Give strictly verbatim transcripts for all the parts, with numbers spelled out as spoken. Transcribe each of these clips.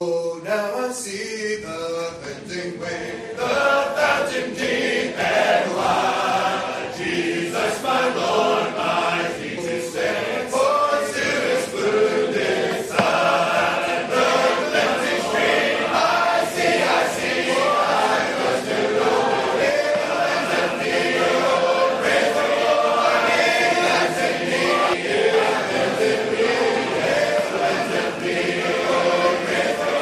Now I see the cleansing way, the fountain deep and wide. Jesus, my Lord, my Jesus stands, pours to his wounded side. The cleansing stream, I see, I see, I must do Lord. It cleanses me, oh, praise the Lord. It cleanses me, it cleanses me, it cleanses me, oh, praise the Lord.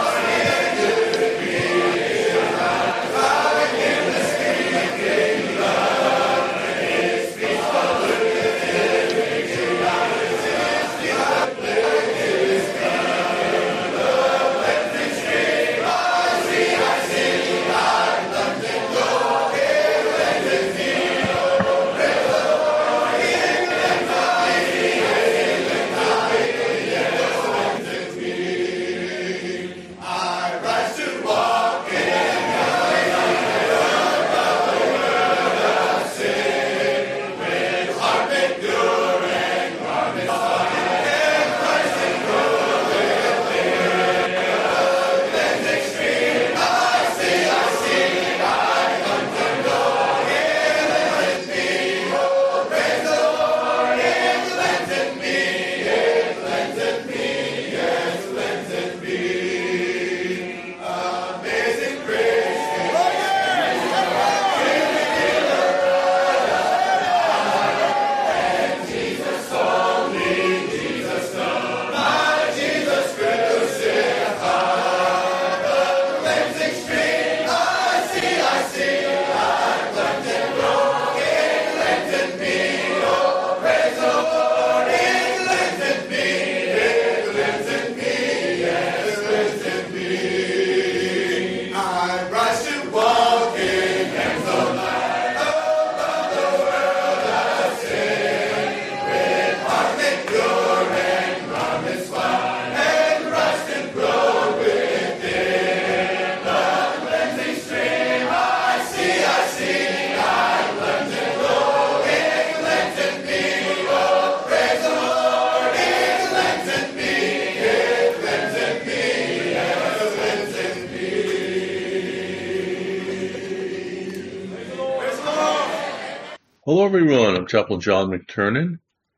Hello, everyone. I'm Chaplain John McTernan,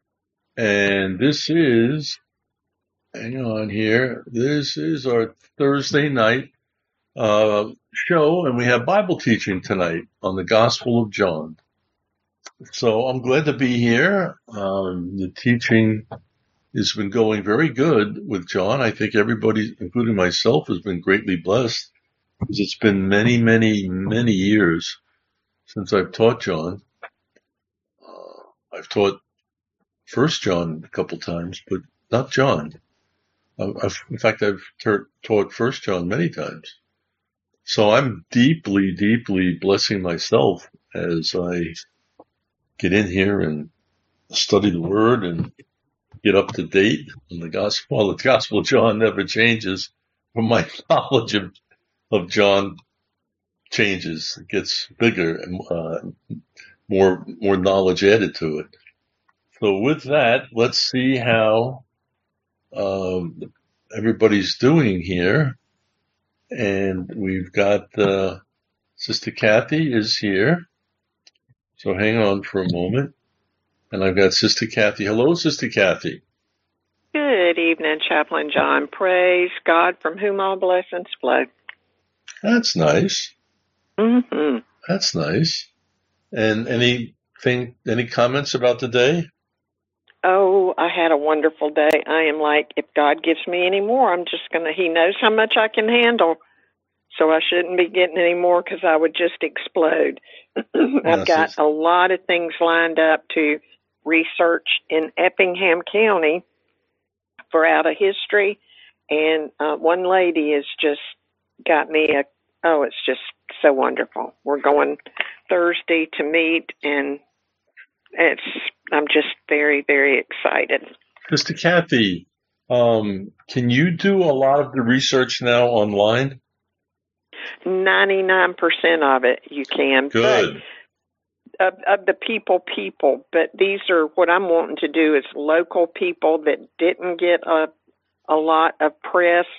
and this is, hang on here, this is our Thursday night uh, show, and we have Bible teaching tonight on the Gospel of John. So I'm glad to be here. Um, the teaching has been going very good with John. I think everybody, including myself, has been greatly blessed because it's been many, many, many years since I've taught John. I've taught First John a couple times, but not John. I've, in fact, I've ter- taught First John many times. So I'm deeply, deeply blessing myself as I get in here and study the Word and get up to date on the Gospel. Well, the Gospel of John never changes, but my knowledge of, of John changes. It gets bigger and uh, more more knowledge added to it. So with that, let's see how um, everybody's doing here. And we've got uh, Sister Kathy is here. So hang on for a moment. And I've got Sister Kathy. Hello, Sister Kathy. Good evening, Chaplain John. Praise God, from whom all blessings flow. That's nice. Mm-hmm. That's nice. And anything, any comments about the day? Oh, I had a wonderful day. I am like, if God gives me any more, I'm just going to, he knows how much I can handle. So I shouldn't be getting any more because I would just explode. I've got a lot of things lined up to research in Effingham County for out of history. And uh, one lady has just got me a, oh, it's just so wonderful. We're going Thursday to meet, and it's, I'm just very, very excited. Sister Kathy, um, can you do a lot of the research now online? ninety-nine percent of it you can. Good. But of, of the people, people. But these are, what I'm wanting to do is local people that didn't get a, a lot of press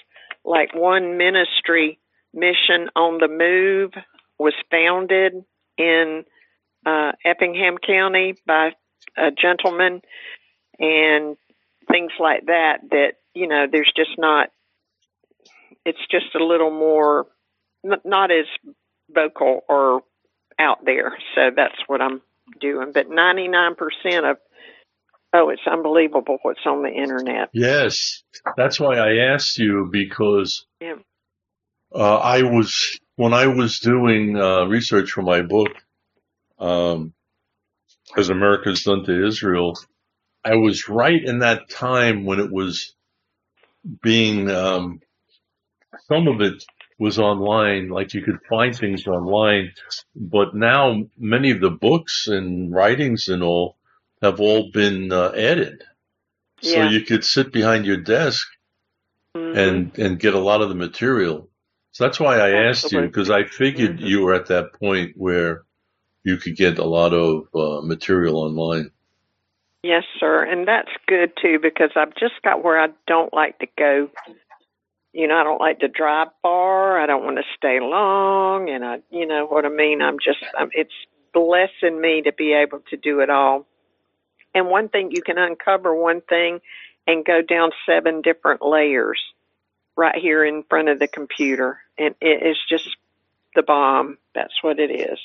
like one ministry, Mission on the Move, was founded in uh, Effingham County by a gentleman, and things like that, that, you know, there's just not, it's just a little more, n- not as vocal or out there. So that's what I'm doing. But ninety-nine percent of, oh, it's unbelievable what's on the internet. Yes, that's why I asked you, because Yeah. uh, I was, when I was doing uh, research for my book, um, As America's Done to Israel, I was right in that time when it was being, um, some of it was online, like you could find things online, but now many of the books and writings and all have all been uh, added. So Yeah. you could sit behind your desk Mm-hmm. and, and get a lot of the material. So that's why I asked you, Absolutely. because I figured Mhm. you were at that point where you could get a lot of uh, material online. Yes, sir. And that's good, too, because I've just got where I don't like to go. You know, I don't like to drive far. I don't want to stay long. And I, you know what I mean? I'm just, I'm, it's blessing me to be able to do it all. And one thing, you can uncover one thing and go down seven different layers right here in front of the computer. And it is just the bomb. That's what it is.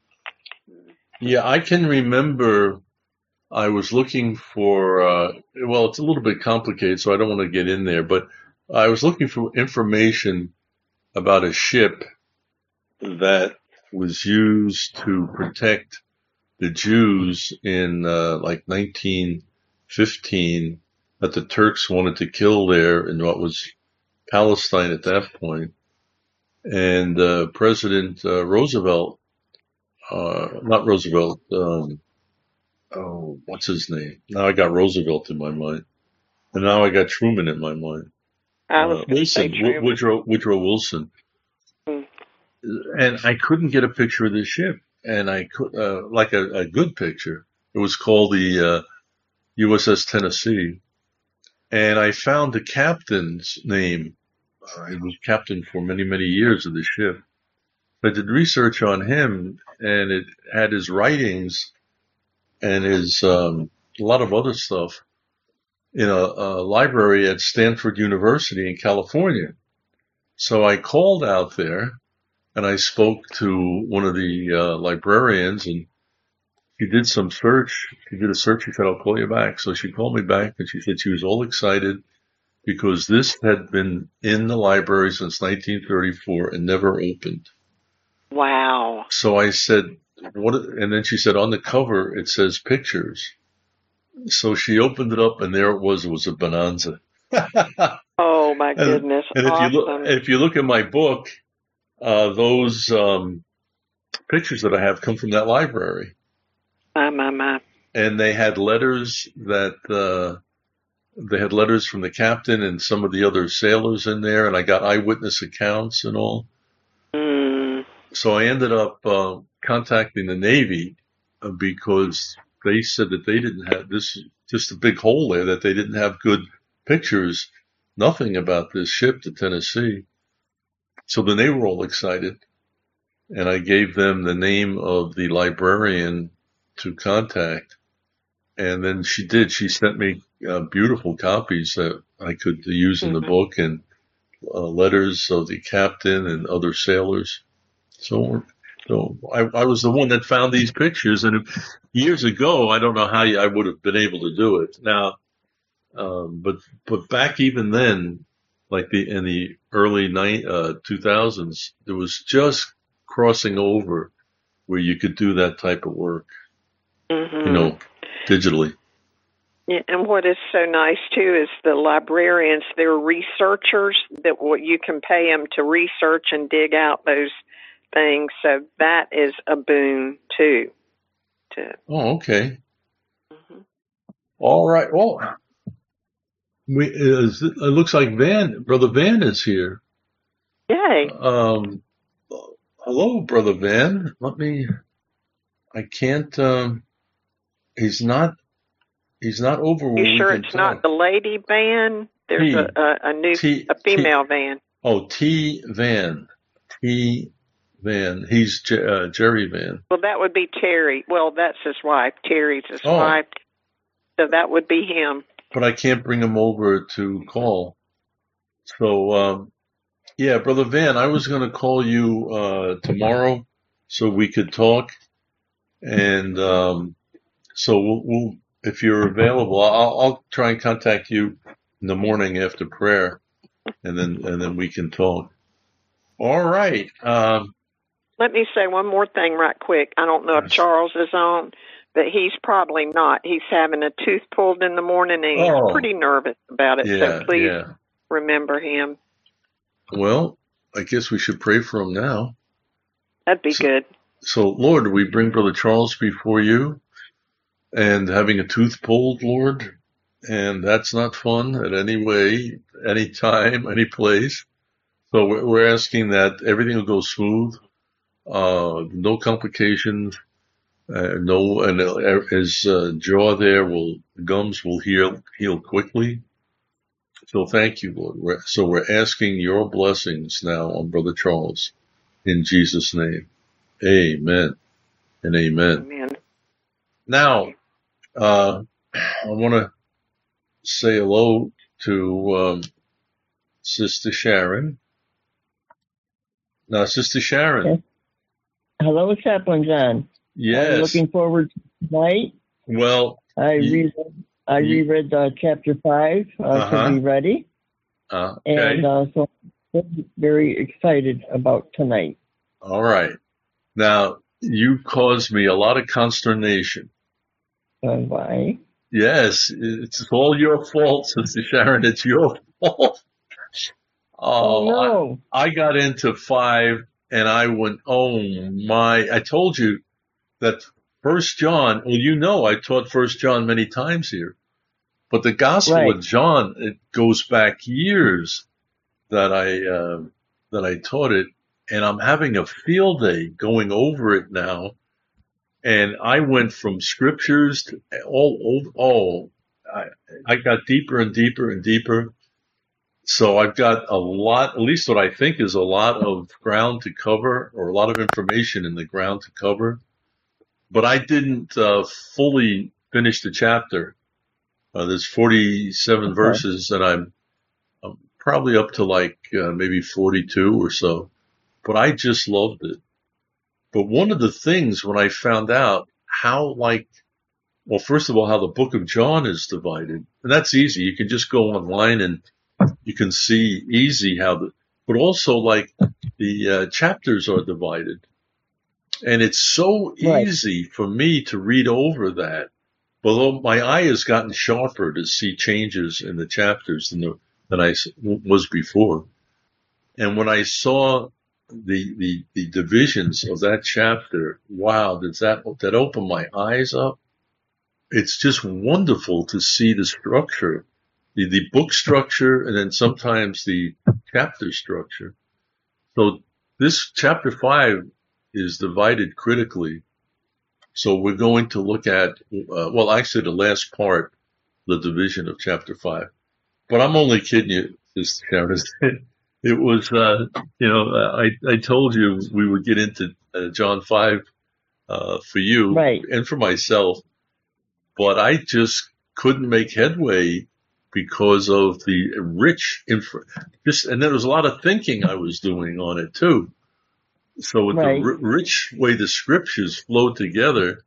Yeah, I can remember I was looking for, uh, well, it's a little bit complicated, so I don't want to get in there, but I was looking for information about a ship that was used to protect the Jews in uh, like nineteen fifteen that the Turks wanted to kill there in what was Palestine at that point. And uh, President uh, Roosevelt, uh, not Roosevelt, um, oh, what's his name? Now I got Roosevelt in my mind. And now I got Truman in my mind. I was Uh, going to say Wilson, W- Truman. Woodrow, Woodrow Wilson. Mm. And I couldn't get a picture of the ship. And I could, uh, like a, a good picture. It was called the, uh, U S S Tennessee. And I found the captain's name. Uh, he was captain for many, many years of the ship. I did research on him, and it had his writings and his, um, a lot of other stuff in a, a library at Stanford University in California. So I called out there and I spoke to one of the uh, librarians, and she did some search. She did a search. She said, I'll call you back. So she called me back, and she said she was all excited because this had been in the library since nineteen thirty-four and never opened. Wow. So I said, what? And then she said, on the cover, it says pictures. So she opened it up, and there it was. It was a bonanza. Oh, my and, goodness. and if Awesome. you look, if you look at my book, uh, those um, pictures that I have come from that library. My, my, my. And they had letters that uh, they had letters from the captain and some of the other sailors in there, and I got eyewitness accounts and all. Mm. So I ended up uh, contacting the Navy uh, because they said that they didn't have this, just a big hole there, that they didn't have good pictures, nothing about this ship, the Tennessee. So then they were all excited, and I gave them the name of the librarian to contact. And then she did. She sent me uh, beautiful copies that I could use in the Mhm. book, and uh, letters of the captain and other sailors. So, so I, I was the one that found these pictures. And if, years ago, I don't know how I would have been able to do it now. Um, but, but back even then, like the, in the early nine, uh, two thousands, there was just crossing over where you could do that type of work, Mhm. you know, digitally. Yeah, and what is so nice too is the librarians, they're researchers that what you can pay them to research and dig out those things. So that is a boon too. To, Oh, okay. Mhm. All right. Well, we, is, it looks like Van, Brother Van is here. Yay. Um, hello, Brother Van. Let me, I can't, um, he's not, he's not over where You we sure can it's talk. not the lady van? There's T. a, a, a new, T. a female van. Oh, T. Van. T. Van. He's J- uh, Jerry Van. Well, that would be Terry. Well, that's his wife. Terry's his Oh. wife. So that would be him. But I can't bring him over to call. So, um, yeah, Brother Van, I was going to call you uh, tomorrow so we could talk. And um, so we'll, we'll, if you're available, I'll, I'll try and contact you in the morning after prayer, and then and then we can talk. All right. Um, Let me say one more thing right quick. I don't know if Charles is on, but he's probably not. He's having a tooth pulled in the morning, and he's Oh. pretty nervous about it. yeah, So please yeah. remember him. Well, I guess we should pray for him now. That'd be So- good. So, Lord, we bring Brother Charles before you, and having a tooth pulled, Lord, and that's not fun at any way, any time, any place. So we're, we're asking that everything will go smooth, uh, no complications, uh, no, and uh, his uh, jaw there will, gums will heal, heal quickly. So thank you, Lord. We're, so we're asking your blessings now on Brother Charles, in Jesus' name. Amen and amen. Amen. Now, uh, I want to say hello to um, Sister Sharon. Now, Sister Sharon. Yes. Hello, Chaplain John. I'm Yes. looking forward to tonight. Well, I You- read I you- reread uh, chapter five uh, Uh-huh. to be ready, uh, and okay. uh, so I'm very excited about tonight. All right. Now, you caused me a lot of consternation. Uh, why? Yes, it's all your fault, Sister Sharon. It's your fault. Oh, Oh, no! I, I got into five and I went, oh my, I told you that First John, well, you know, I taught First John many times here, but the Gospel Right. of John, it goes back years that I, uh, that I taught it, and I'm having a field day going over it now. And I went from scriptures to all, all, all I, I got deeper and deeper and deeper. So I've got a lot, at least what I think is a lot of ground to cover, or a lot of information in the ground to cover. But I didn't uh, fully finish the chapter. Uh, there's forty-seven Okay. verses, and I'm, I'm probably up to like uh, maybe forty-two or so. But I just loved it. But one of the things when I found out how, like, well, first of all, how the book of John is divided, and that's easy. You can just go online and you can see easy how the, but also like the uh, chapters are divided. And it's so Right. easy for me to read over that. Although my eye has gotten sharper to see changes in the chapters than, the, than I s- was before. And when I saw the, the, the divisions of that chapter, wow, does that, that open my eyes up? It's just wonderful to see the structure, the, the book structure, and then sometimes the chapter structure. So this chapter five is divided critically. So we're going to look at, uh, well, actually the last part, the division of chapter five. But I'm only kidding you, Sister Sharon. It was, uh, you know, I, I told you we would get into uh, John five, uh, for you Right. and for myself, but I just couldn't make headway because of the rich info. Just, and there was a lot of thinking I was doing on it too. So with Right. the r- rich way the scriptures flow together,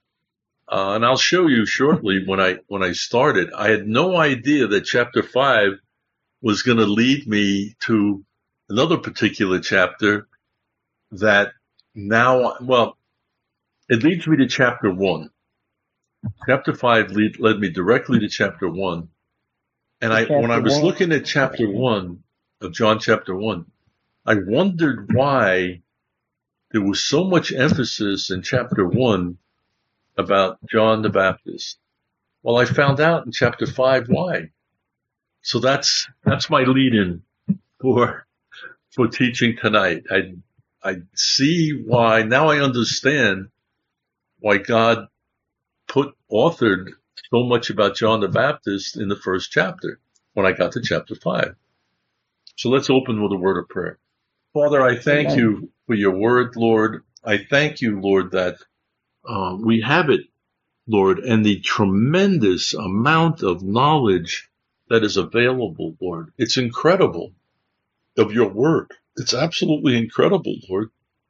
uh, and I'll show you shortly when I, when I started, I had no idea that chapter five was going to lead me to another particular chapter that now, well, it leads me to chapter one. Chapter five lead, led me directly to chapter one. And I, when I Chapter was one. looking at chapter one of John chapter one, I wondered why there was so much emphasis in chapter one about John the Baptist. Well, I found out in chapter five why. So that's, that's my lead-in for, for teaching tonight. I, I see why, now I understand why God put, authored so much about John the Baptist in the first chapter when I got to chapter five. So let's open with a word of prayer. Father, I thank Amen. you for your word, Lord. I thank you, Lord, that uh, we have it, Lord, and the tremendous amount of knowledge that is available, Lord. It's incredible of your word. It's absolutely incredible, Lord.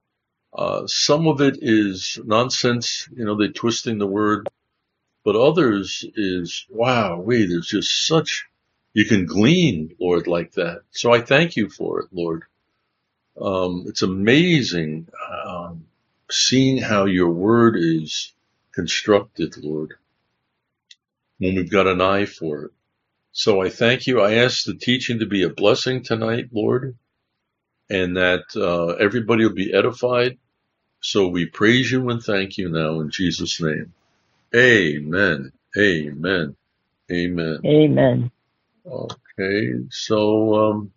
Uh, some of it is nonsense, you know, they're twisting the word, but others is, wow, wait, there's just such, you can glean, Lord, like that. So I thank you for it, Lord. Um, it's amazing um, seeing how your word is constructed, Lord, when we've got an eye for it. So I thank you. I ask the teaching to be a blessing tonight, Lord, and that uh, everybody will be edified. So we praise you and thank you now in Jesus' name. Amen. Amen. Amen. Amen. Okay. So, um,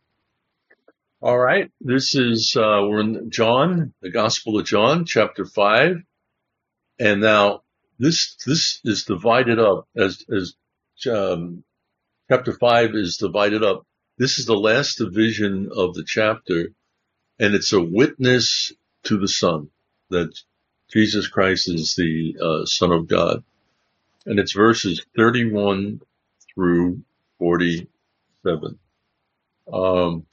all right. This is, uh, we're in John, the Gospel of John, chapter five. And now this, this is divided up as, as, um, chapter five is divided up. This is the last division of the chapter, and it's a witness to the Son, that Jesus Christ is the uh, Son of God. And it's verses thirty-one through forty-seven. Um,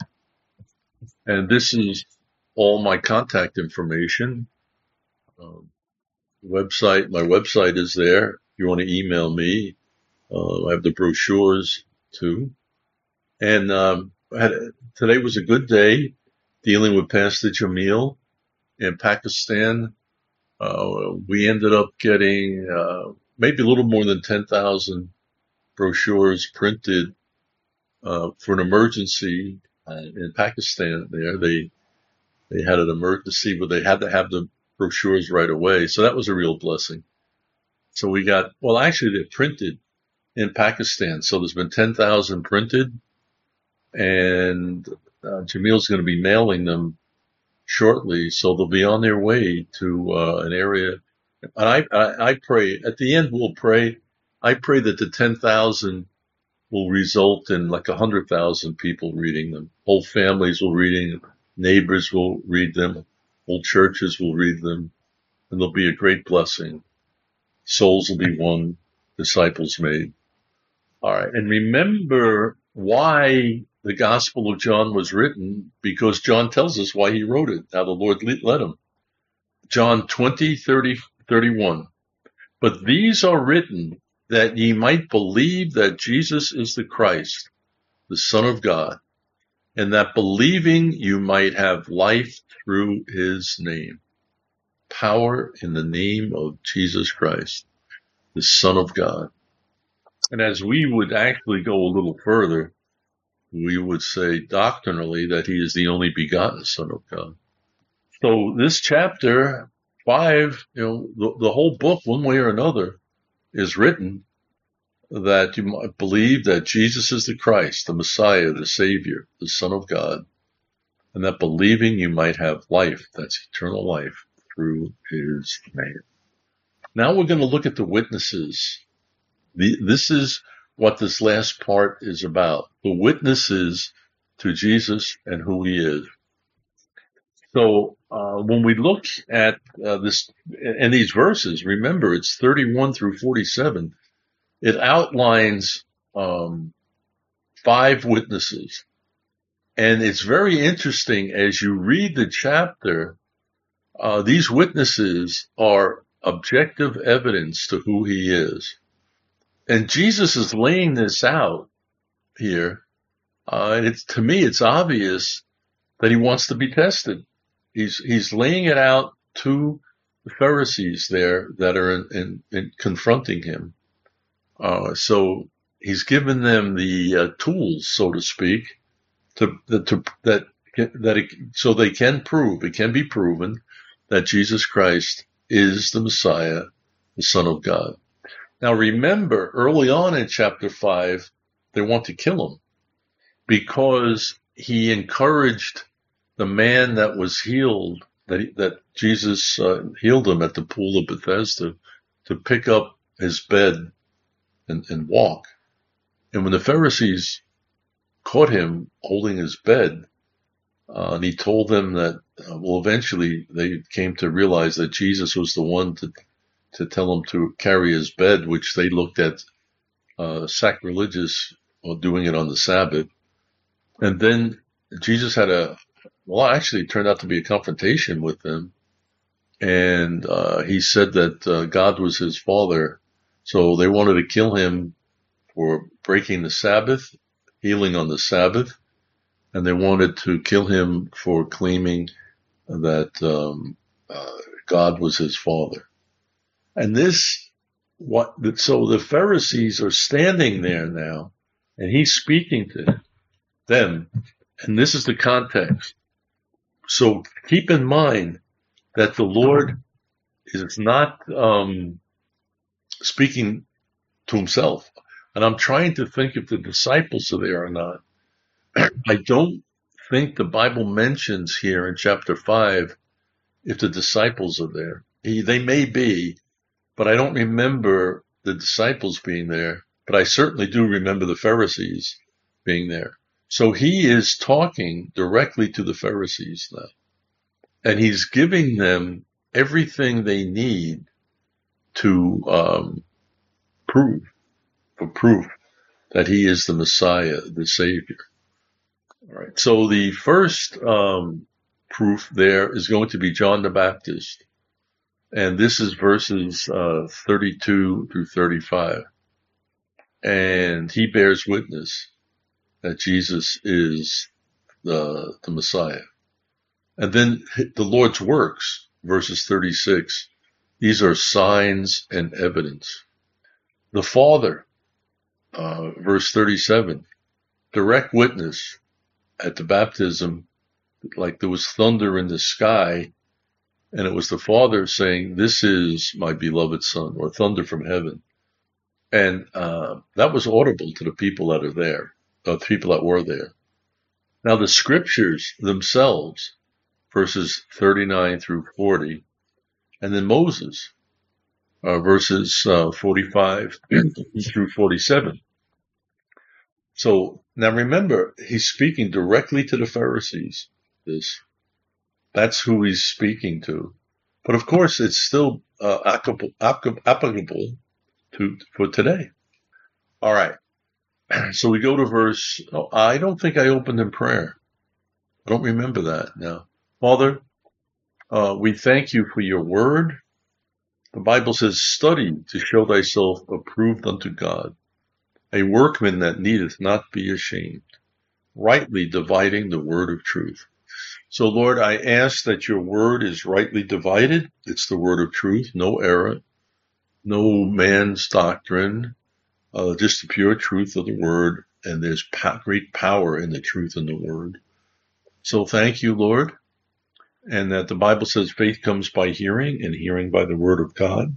and this is all my contact information. Um, website, my website is there. If you want to email me, uh, I have the brochures too. And um, I had, today was a good day dealing with Pastor Jamil in Pakistan. Uh, we ended up getting uh, maybe a little more than ten thousand brochures printed uh, for an emergency uh, in Pakistan. There, they they had an emergency where they had to have the brochures right away. So that was a real blessing. So we got, well, actually they're printed in Pakistan. So there's been ten thousand printed, and uh, Jamil's going to be mailing them shortly. So they'll be on their way to uh, an area. And I, I, I pray, at the end we'll pray, I pray that the ten thousand will result in like one hundred thousand people reading them. Whole families will read them. Neighbors will read them. Whole churches will read them. And there'll be a great blessing. Souls will be won, disciples made. All right. And remember why the Gospel of John was written, because John tells us why he wrote it, how the Lord led him. John twenty, thirty, thirty-one. But these are written that ye might believe that Jesus is the Christ, the Son of God, and that believing you might have life through his name. Power in the name of Jesus Christ, the Son of God. And as we would actually go a little further, we would say doctrinally that he is the only begotten Son of God. So this chapter five, you know, the, the whole book, one way or another, is written that you might believe that Jesus is the Christ, the Messiah, the Savior, the Son of God, and that believing you might have life, that's eternal life, through his name. Now we're going to look at the witnesses. The, this is what this last part is about, the witnesses to Jesus and who he is. So uh, when we look at uh, this and these verses, remember it's thirty-one through forty-seven. It outlines um, five witnesses, and it's very interesting as you read the chapter. Uh, these witnesses are objective evidence to who he is, and Jesus is laying this out here. Uh, and it's, to me, it's obvious that he wants to be tested. He's, he's laying it out to the Pharisees there that are in, in, in confronting him. Uh, so he's given them the uh, tools, so to speak, to, to, that, that it, so they can prove, it can be proven that Jesus Christ is the Messiah, the Son of God. Now remember, early on in chapter five, they want to kill him because he encouraged the man that was healed, that he, that Jesus uh, healed him at the pool of Bethesda, to pick up his bed and, and walk. And when the Pharisees caught him holding his bed. Uh, and he told them that, uh, well, eventually they came to realize that Jesus was the one to, to tell him to carry his bed, which they looked at, uh, sacrilegious, or doing it on the Sabbath. And then Jesus had a, well, actually it turned out to be a confrontation with them. And, uh, he said that, uh, God was his father. So they wanted to kill him for breaking the Sabbath, healing on the Sabbath. And they wanted to kill him for claiming that um, uh, God was his father. And this, what? So the Pharisees are standing there now, and he's speaking to them. And this is the context. So keep in mind that the Lord is not um, speaking to himself. And I'm trying to think if the disciples are there or not. I don't think the Bible mentions here in chapter five if the disciples are there. He, they may be, but I don't remember the disciples being there. But I certainly do remember the Pharisees being there. So he is talking directly to the Pharisees now. And he's giving them everything they need to um, prove, for proof that he is the Messiah, the Savior. All right. So the first um, proof there is going to be John the Baptist. And this is verses uh, thirty-two through thirty-five. And he bears witness that Jesus is the, the Messiah. And then the Lord's works, verses thirty-six. These are signs and evidence. The Father, uh, verse thirty-seven, direct witness at the baptism, like there was thunder in the sky, and it was the Father saying, "This is my beloved Son," or thunder from heaven. And uh, that was audible to the people that are there, uh, the people that were there. Now the scriptures themselves, verses thirty-nine through forty, and then Moses, uh, verses uh, forty-five through forty-seven. So now remember, he's speaking directly to the Pharisees. This, that's who he's speaking to. But of course, it's still uh, applicable, applicable to for today. All right. So we go to verse. Oh, I don't think I opened in prayer. I don't remember that now. Father, uh, we thank you for your word. The Bible says, "Study to show thyself approved unto God, a workman that needeth not be ashamed, rightly dividing the word of truth." So, Lord, I ask that your word is rightly divided. It's the word of truth, no error, no man's doctrine, uh, just the pure truth of the word. And there's pa- great power in the truth in the word. So thank you, Lord. And that the Bible says faith comes by hearing, and hearing by the word of God.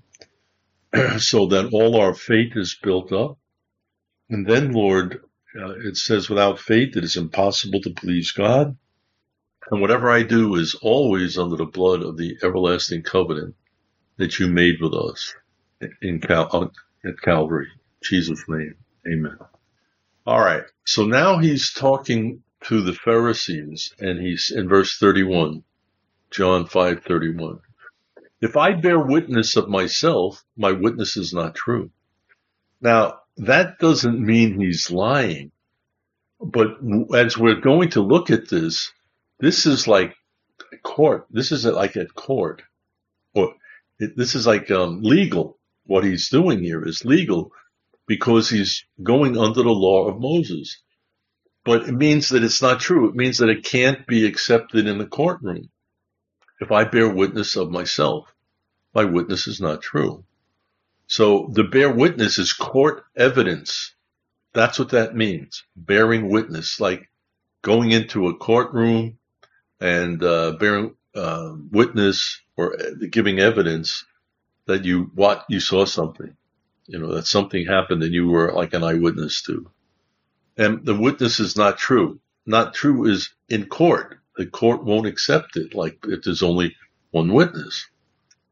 So that all our faith is built up. And then, Lord, uh, it says without faith it is impossible to please God. And whatever I do is always under the blood of the everlasting covenant that you made with us in Cal- at Calvary. In Jesus' name, amen. All right. So now he's talking to the Pharisees, and he's in verse thirty-one, John five thirty-one. If I bear witness of myself, my witness is not true. Now, that doesn't mean he's lying. But as we're going to look at this, this is like court. This is like at court. Or it, this is like um, legal. What he's doing here is legal because he's going under the law of Moses. But it means that it's not true. It means that it can't be accepted in the courtroom. If I bear witness of myself, my witness is not true. So the bear witness is court evidence. That's what that means. Bearing witness, like going into a courtroom and uh, bearing uh, witness or giving evidence that you what you saw something, you know, that something happened and you were like an eyewitness to. And the witness is not true. Not true is in court. The court won't accept it, like if there's only one witness.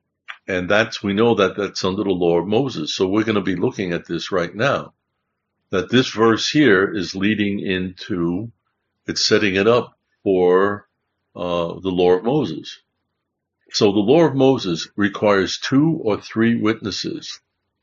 And that's, we know that that's under the law of Moses. So we're going to be looking at this right now. that this verse here is leading into, it's setting it up for uh, the law of Moses. So the law of Moses requires two or three witnesses.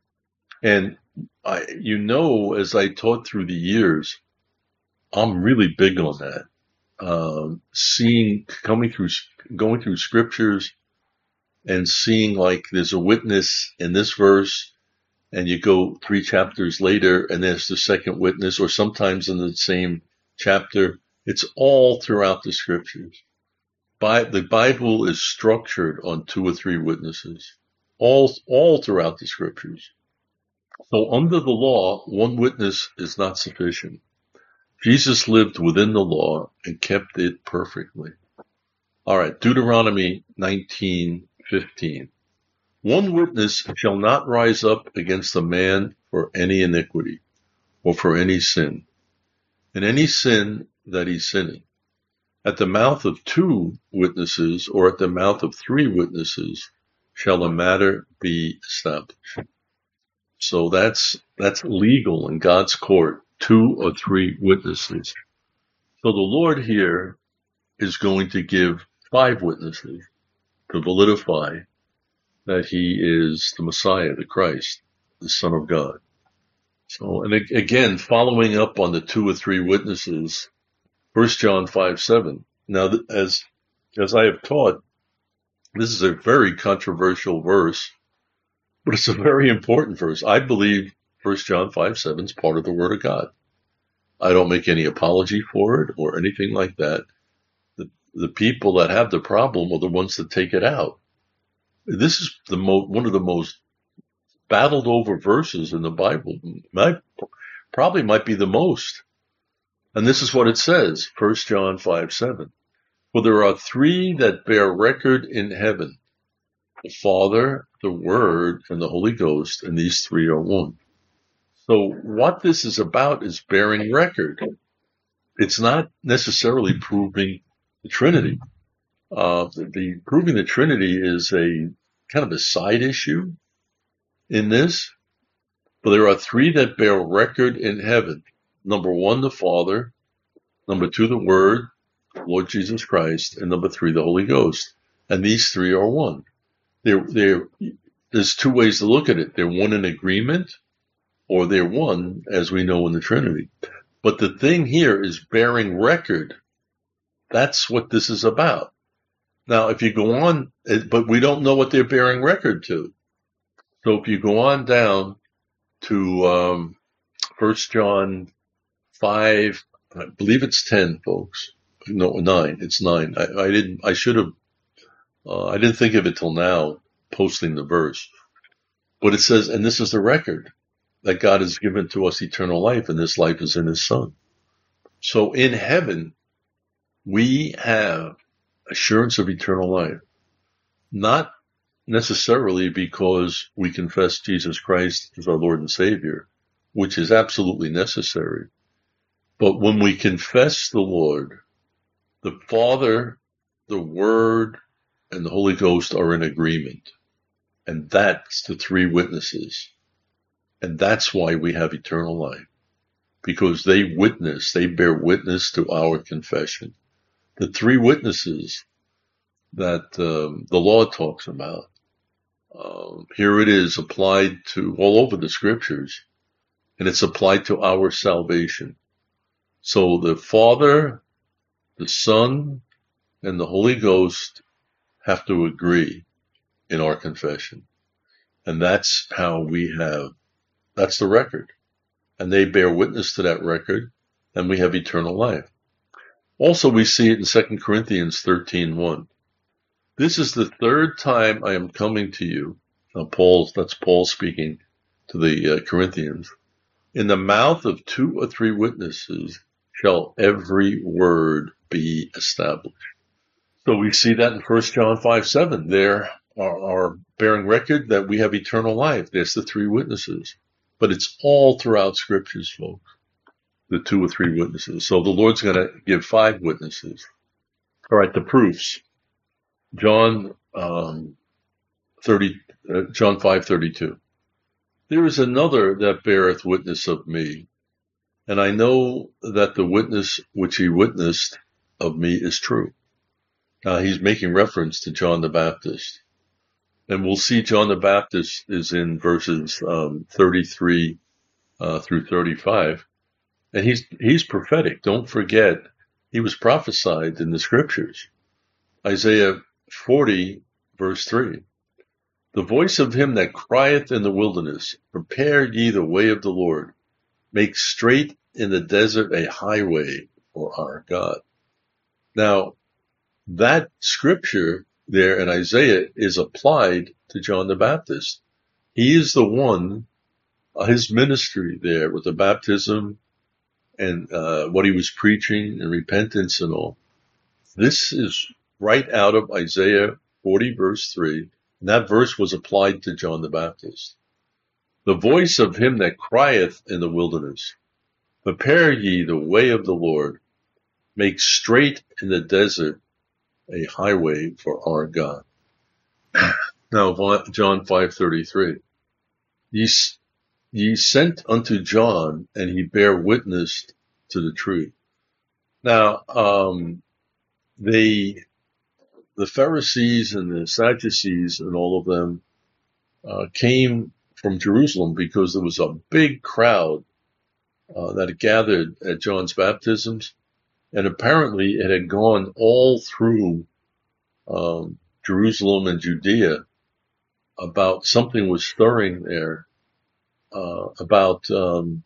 And I, you know, as I taught through the years, I'm really big on that. Um, seeing, coming through, going through scriptures and seeing like there's a witness in this verse, and you go three chapters later and there's the second witness, or sometimes in the same chapter. It's all throughout the scriptures. By, the Bible is structured on two or three witnesses, all, all throughout the scriptures. So under the law, one witness is not sufficient. Jesus lived within the law and kept it perfectly. All right, Deuteronomy nineteen fifteen. One witness shall not rise up against a man for any iniquity or for any sin, and any sin that he's sinning. At the mouth of two witnesses or at the mouth of three witnesses shall a matter be established. So that's, that's legal in God's court, two or three witnesses. So the Lord here is going to give five witnesses to validify that he is the Messiah, the Christ, the Son of God. So, and again, following up on the two or three witnesses, First John five seven. Now, as, as I have taught, this is a very controversial verse, but it's a very important verse. I believe First John five seven is part of the Word of God. I don't make any apology for it or anything like that. The, the people that have the problem are the ones that take it out. This is the mo- one of the most battled over verses in the Bible. Might, probably might be the most. And this is what it says, First John five seven. For there are three that bear record in heaven, the Father, the Word, and the Holy Ghost, and these three are one. So what this is about is bearing record. It's not necessarily proving the Trinity. Uh, the, the proving the Trinity is a kind of a side issue in this. But there are three that bear record in heaven. Number one, the Father. Number two, the Word, Lord Jesus Christ. And number three, the Holy Ghost. And these three are one. They're, they're, there's two ways to look at it. They're one in agreement, or they're one, as we know in the Trinity. But the thing here is bearing record. That's what this is about. Now, if you go on, but we don't know what they're bearing record to. So if you go on down to um, First John five, I believe it's ten, folks. No, nine. It's nine. I, I didn't. I should have. Uh, I didn't think of it till now, posting the verse. But it says, and this is the record, that God has given to us eternal life, and this life is in His Son. So in heaven, we have assurance of eternal life, not necessarily because we confess Jesus Christ as our Lord and Savior, which is absolutely necessary. But when we confess the Lord, the Father, the Word, and the Holy Ghost are in agreement. And that's the three witnesses. And that's why we have eternal life. Because they witness, they bear witness to our confession. The three witnesses that um, the law talks about, um, here it is applied to all over the scriptures, and it's applied to our salvation. So the Father, the Son, and the Holy Ghost have to agree in our confession. And that's how we have, that's the record. And they bear witness to that record, and we have eternal life. Also, we see it in Second Corinthians thirteen one. This is the third time I am coming to you. Now, Paul, that's Paul speaking to the uh, Corinthians. In the mouth of two or three witnesses shall every word be established. So we see that in First John five seven. There are, are bearing record that we have eternal life. There's the three witnesses. But it's all throughout scriptures, folks. The two or three witnesses. So the Lord's going to give five witnesses. All right, the proofs. John um, thirty, uh, John five thirty-two. There is another that beareth witness of me, and I know that the witness which he witnessed of me is true. Now he's making reference to John the Baptist. And we'll see John the Baptist is in verses um, thirty-three uh, through thirty-five. And he's he's prophetic. Don't forget, he was prophesied in the scriptures. Isaiah forty, verse three. The voice of him that crieth in the wilderness, prepare ye the way of the Lord. Make straight in the desert a highway for our God. Now, that scripture there in Isaiah is applied to John the Baptist. He is the one, uh, his ministry there with the baptism and uh, what he was preaching and repentance and all. This is right out of Isaiah forty, verse three. And that verse was applied to John the Baptist. The voice of him that crieth in the wilderness, prepare ye the way of the Lord, make straight in the desert a highway for our God. Now, John five thirty-three. Ye, ye sent unto John, and he bare witness to the truth. Now, um, they, the Pharisees and the Sadducees and all of them uh, came from Jerusalem because there was a big crowd uh, that gathered at John's baptisms. And apparently it had gone all through um, Jerusalem and Judea about something was stirring there, uh, about, um,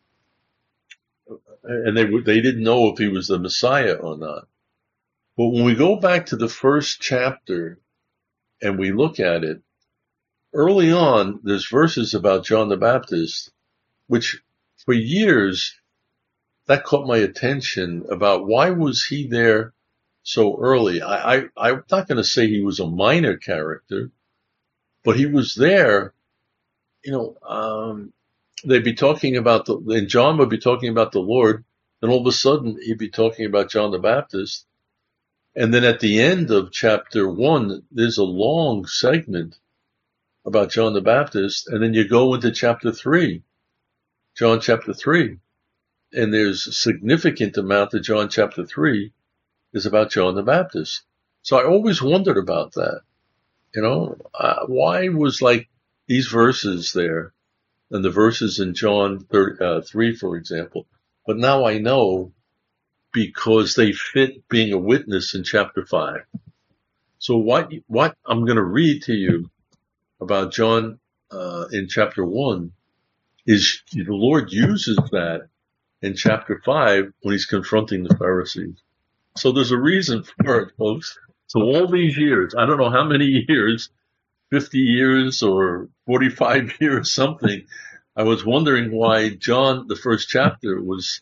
and they they didn't know if he was the Messiah or not. But when we go back to the first chapter and we look at it, early on, there's verses about John the Baptist, which for years, that caught my attention about why was he there so early. I, I, I'm not going to say he was a minor character, but he was there, you know, um, they'd be talking about the, and John would be talking about the Lord, and all of a sudden he'd be talking about John the Baptist. And then at the end of chapter one, there's a long segment about John the Baptist, and then you go into chapter three, John chapter three. And there's a significant amount of John chapter three is about John the Baptist. So I always wondered about that. You know, uh, why was like these verses there and the verses in John three, for example. But now I know because they fit being a witness in chapter five. So what, what I'm going to read to you about John uh, in chapter one is the Lord uses that in chapter five when he's confronting the Pharisees. So there's a reason for it, folks. So all these years, I don't know how many years, fifty years or forty-five years, something, I was wondering why John, the first chapter, was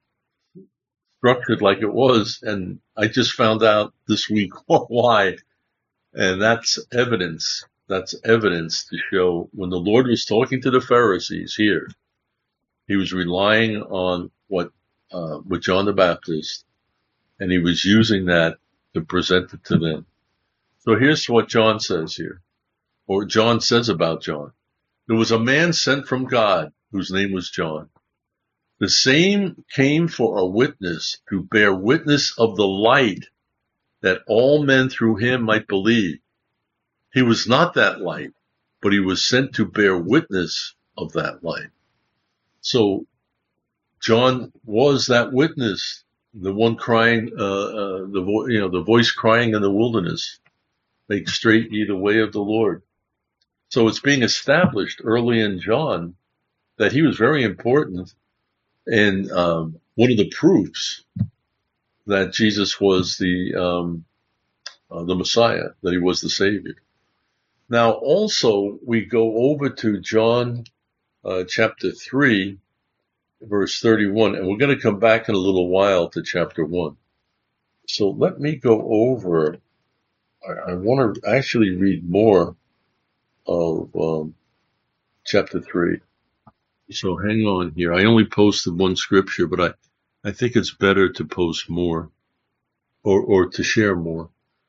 structured like it was. And I just found out this week why. And that's evidence. That's evidence to show when the Lord was talking to the Pharisees here, he was relying on what, uh, with John the Baptist, and he was using that to present it to them. So here's what John says here, or John says about John. There was a man sent from God whose name was John. The same came for a witness to bear witness of the light that all men through him might believe. He was not that light, but he was sent to bear witness of that light. So John was that witness, the one crying, uh, uh, the vo- you know, the voice crying in the wilderness, make straight ye the way of the Lord. So it's being established early in John that he was very important, and um, one of the proofs that Jesus was the um, uh, the Messiah, that he was the Savior. Now, also we go over to John uh, chapter three. Verse thirty-one, and we're going to come back in a little while to chapter one. So let me go over, I, I want to actually read more of um, chapter three. So hang on here. I only posted one scripture, but I, I think it's better to post more or, or to share more.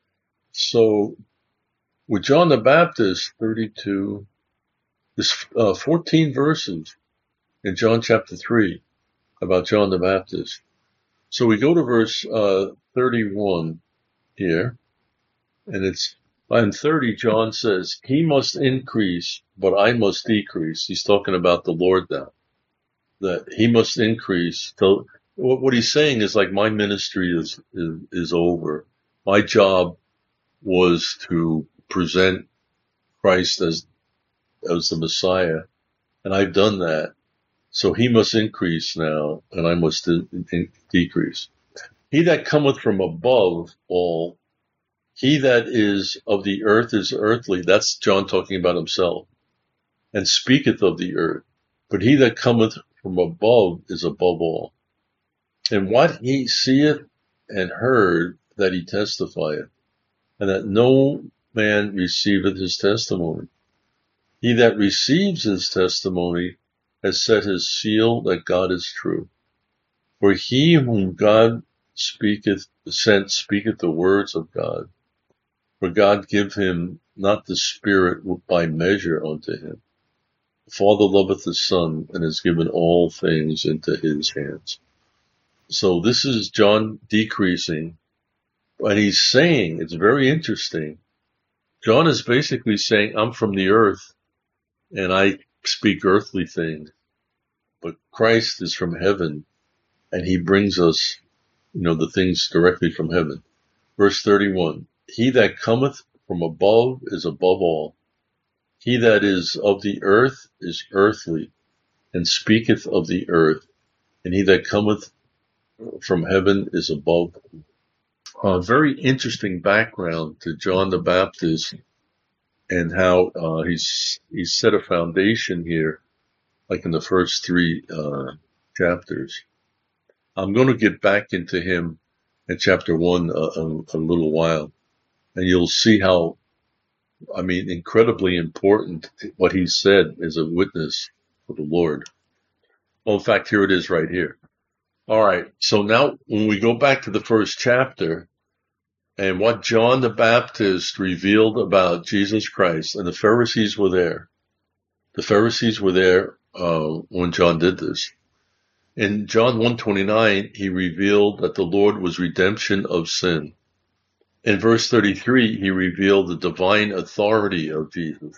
So with John the Baptist, thirty-two, there's uh, fourteen verses in John chapter three about John the Baptist. So we go to verse uh, thirty-one here, and it's in thirty, John says, he must increase, but I must decrease. He's talking about the Lord now, that he must increase. So what, what he's saying is like, my ministry is, is, is over. My job was to present Christ as, as the Messiah, and I've done that. So he must increase now, and I must de- de- decrease. He that cometh from above all, he that is of the earth is earthly. That's John talking about himself. And speaketh of the earth. But he that cometh from above is above all. And what he seeth and heard, that he testifieth, and that no man receiveth his testimony. He that receives his testimony has set his seal that God is true. For he whom God speaketh, sent speaketh the words of God. For God give him not the Spirit by measure unto him. The Father loveth the Son, and has given all things into his hands. So this is John decreasing, and he's saying, it's very interesting, John is basically saying, I'm from the earth, and I speak earthly things, but Christ is from heaven, and he brings us, you know, the things directly from heaven. Verse thirty-one, he that cometh from above is above all. He that is of the earth is earthly, and speaketh of the earth, and he that cometh from heaven is above. A very interesting background to John the Baptist, and how uh, he's he's set a foundation here, like in the first three uh, chapters. I'm going to get back into him in chapter one a, a, a little while, and you'll see how, I mean, incredibly important what he said as a witness for the Lord. Well, in fact, here it is right here. All right, so now when we go back to the first chapter, and what John the Baptist revealed about Jesus Christ, and the Pharisees were there. The Pharisees were there uh, when John did this. In John one twenty-nine, he revealed that the Lord was redemption of sin. In verse thirty-three, he revealed the divine authority of Jesus.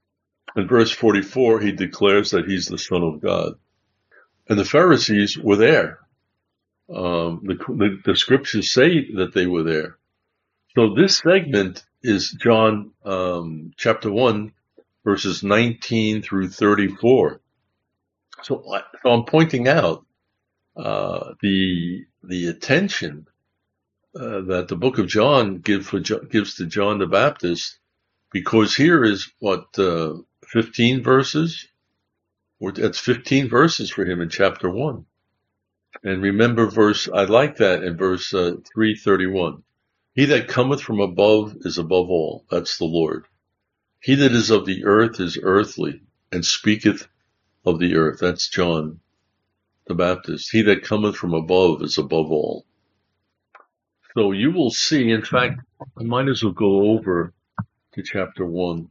In verse forty-four, he declares that he's the Son of God. And the Pharisees were there. Um, the, the, the scriptures say that they were there. So this segment is John um, chapter one, verses nineteen through thirty-four. So, so I'm pointing out uh, the the attention uh, that the book of John give for, gives to John the Baptist, because here is what uh, fifteen verses. That's fifteen verses for him in chapter one. And remember, verse I like that in verse uh, three thirty-one. He that cometh from above is above all. That's the Lord. He that is of the earth is earthly, and speaketh of the earth. That's John the Baptist. He that cometh from above is above all. So you will see, in fact, I might as well go over to chapter one.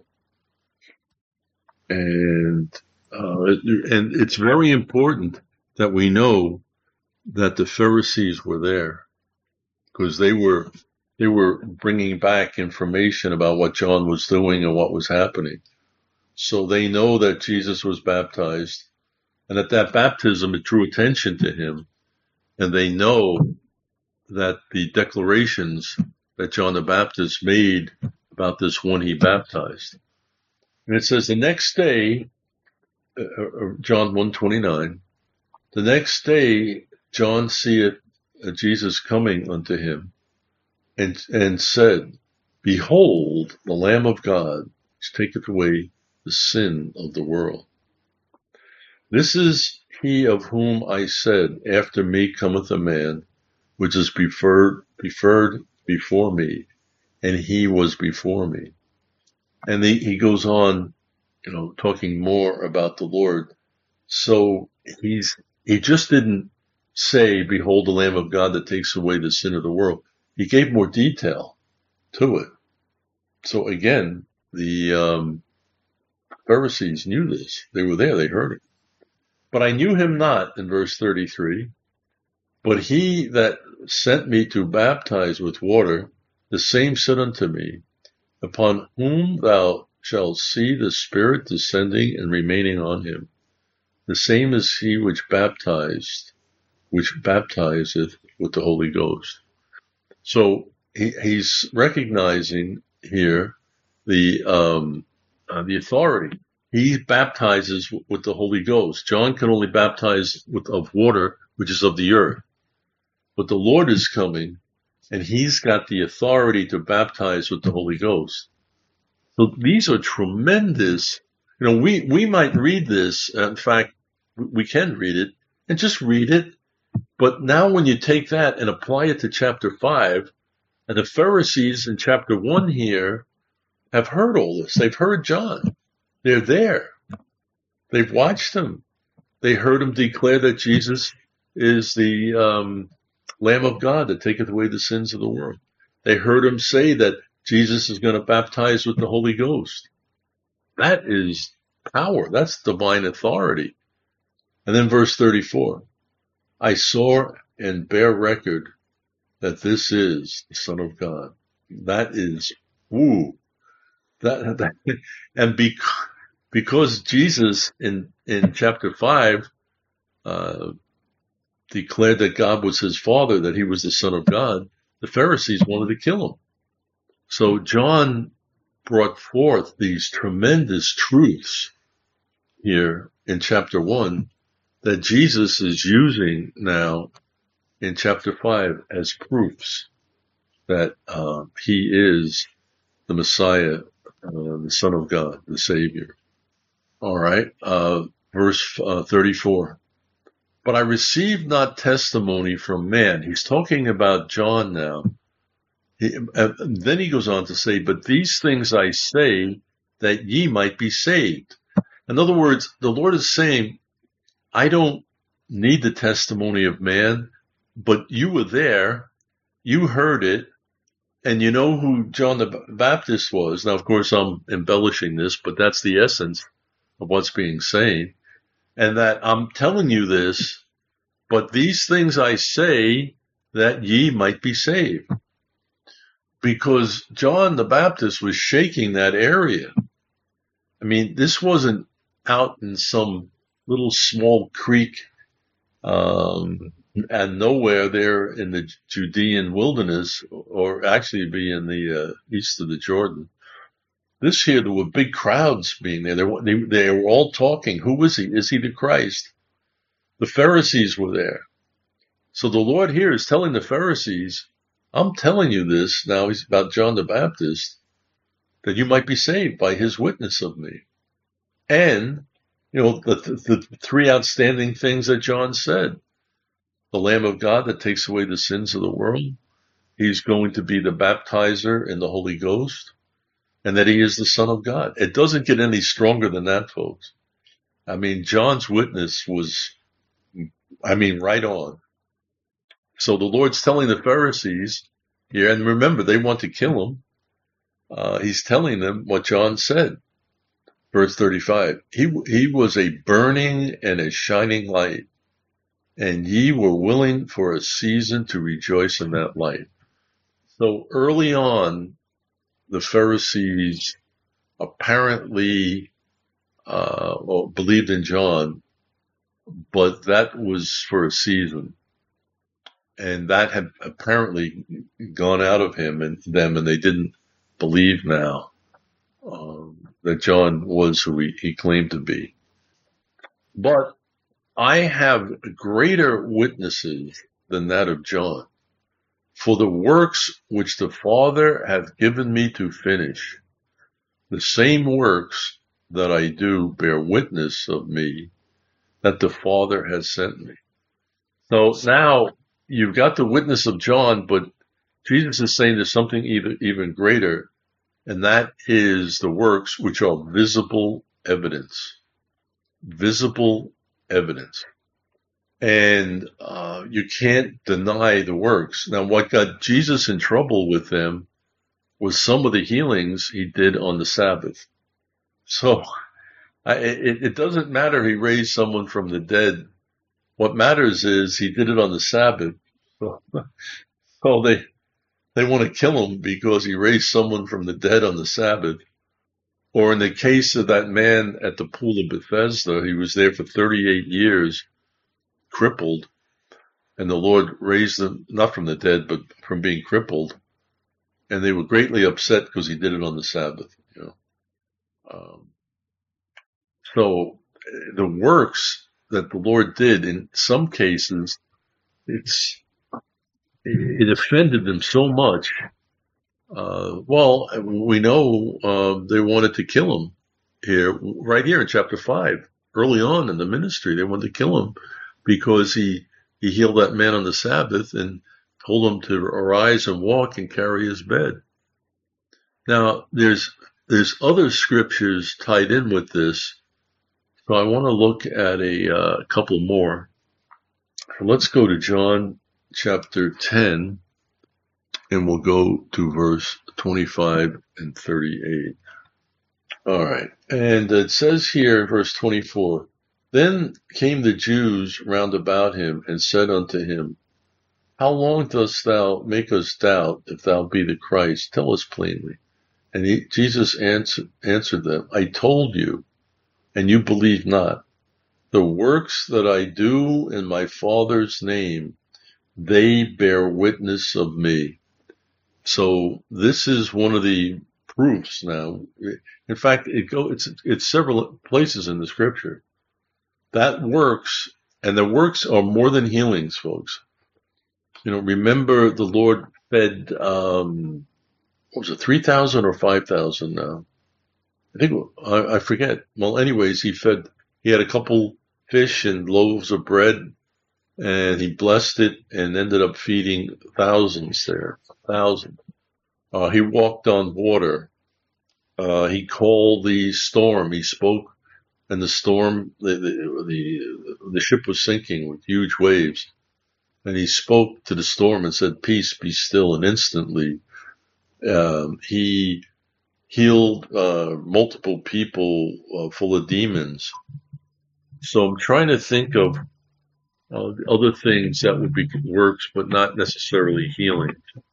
And, uh, and it's very important that we know that the Pharisees were there, because they were They were bringing back information about what John was doing and what was happening. So they know that Jesus was baptized, and that that baptism it drew attention to him. And they know that the declarations that John the Baptist made about this one he baptized. And it says the next day, uh, John one twenty-nine, the next day John seeth Jesus coming unto him, And, and said, Behold, the Lamb of God, which taketh away the sin of the world. This is he of whom I said, After me cometh a man, which is preferred, preferred before me, and he was before me. And he, he goes on, you know, talking more about the Lord. So he's, he just didn't say, Behold, the Lamb of God that takes away the sin of the world. He gave more detail to it. So again, the um, Pharisees knew this. They were there. They heard it. But I knew him not, in verse thirty-three, but he that sent me to baptize with water, the same said unto me, upon whom thou shalt see the Spirit descending and remaining on him. The same is he which baptized, which baptizeth with the Holy Ghost. So he, he's recognizing here the um, uh, the authority. He baptizes with the Holy Ghost. John can only baptize with of water, which is of the earth. But the Lord is coming, and he's got the authority to baptize with the Holy Ghost. So these are tremendous. You know, we, we might read this. In fact, we can read it and just read it. But now when you take that and apply it to chapter five, and the Pharisees in chapter one here have heard all this. They've heard John. They're there. They've watched him. They heard him declare that Jesus is the um, Lamb of God that taketh away the sins of the world. They heard him say that Jesus is going to baptize with the Holy Ghost. That is power. That's divine authority. And then verse thirty-four, I saw and bear record that this is the Son of God. That is, ooh, that, that and because, because Jesus in, in chapter five, uh, declared that God was his Father, that he was the Son of God, the Pharisees wanted to kill him. So John brought forth these tremendous truths here in chapter one that Jesus is using now in chapter five as proofs that uh, he is the Messiah, uh, the Son of God, the Savior. All right, uh, verse uh, thirty-four. But I received not testimony from man. He's talking about John now. He, uh, then he goes on to say, but these things I say that ye might be saved. In other words, the Lord is saying, I don't need the testimony of man, but you were there, you heard it, and you know who John the Baptist was. Now, of course, I'm embellishing this, but that's the essence of what's being said. And that I'm telling you this, but these things I say that ye might be saved. Because John the Baptist was shaking that area. I mean, this wasn't out in some little small creek um, and nowhere there in the Judean wilderness, or actually be in the uh, east of the Jordan. This here, there were big crowds being there. They, they, they were all talking. Who is he? Is he the Christ? The Pharisees were there. So the Lord here is telling the Pharisees, I'm telling you this now, he's about John the Baptist, that you might be saved by his witness of me. And, you know, the, the, the three outstanding things that John said. The Lamb of God that takes away the sins of the world. He's going to be the baptizer in the Holy Ghost. And that he is the Son of God. It doesn't get any stronger than that, folks. I mean, John's witness was, I mean, right on. So the Lord's telling the Pharisees here, and remember, they want to kill him. Uh, he's telling them what John said. Verse thirty-five, he, he was a burning and a shining light, and ye were willing for a season to rejoice in that light. So early on, the Pharisees apparently uh, well, believed in John, but that was for a season. And that had apparently gone out of him and them, and they didn't believe now um, that John was who he, he claimed to be. But I have greater witnesses than that of John. For the works which the Father hath given me to finish, the same works that I do bear witness of me, that the Father has sent me. So now you've got the witness of John, but Jesus is saying there's something even, even greater, and that is the works which are visible evidence. Visible evidence. And uh, you can't deny the works. Now, what got Jesus in trouble with them was some of the healings he did on the Sabbath. So I, it, it doesn't matter he raised someone from the dead. What matters is he did it on the Sabbath. So, so they, they want to kill him because he raised someone from the dead on the Sabbath. Or in the case of that man at the pool of Bethesda, he was there for thirty-eight years, crippled, and the Lord raised him, not from the dead, but from being crippled. And they were greatly upset because he did it on the Sabbath, you know. Um, so the works that the Lord did, in some cases, it's, it offended them so much. Uh, well, we know, uh, they wanted to kill him here, right here in chapter five, early on in the ministry. They wanted to kill him because he, he healed that man on the Sabbath and told him to arise and walk and carry his bed. Now, there's, there's other scriptures tied in with this. So I want to look at a uh, couple more. So let's go to John chapter ten. And we'll go to verse twenty-five and thirty-eight. All right. And it says here in verse twenty-four, Then came the Jews round about him and said unto him, How long dost thou make us doubt if thou be the Christ? Tell us plainly. And he, Jesus answered, answered them, I told you, and you believe not. The works that I do in my Father's name, they bear witness of me. So this is one of the proofs now. In fact, it go, it's, it's several places in the scripture. That works, and the works are more than healings, folks. You know, remember the Lord fed, um, what was it, three thousand or five thousand now? I think, I, I forget. Well, anyways, he fed, he had a couple fish and loaves of bread, and he blessed it and ended up feeding thousands there. Thousand. Uh, he walked on water. Uh, he called the storm. He spoke, and the storm, the, the, the, the ship was sinking with huge waves. And he spoke to the storm and said, Peace, be still. And instantly, um, he healed, uh, multiple people uh, full of demons. So I'm trying to think of uh, other things that would be works, but not necessarily healing.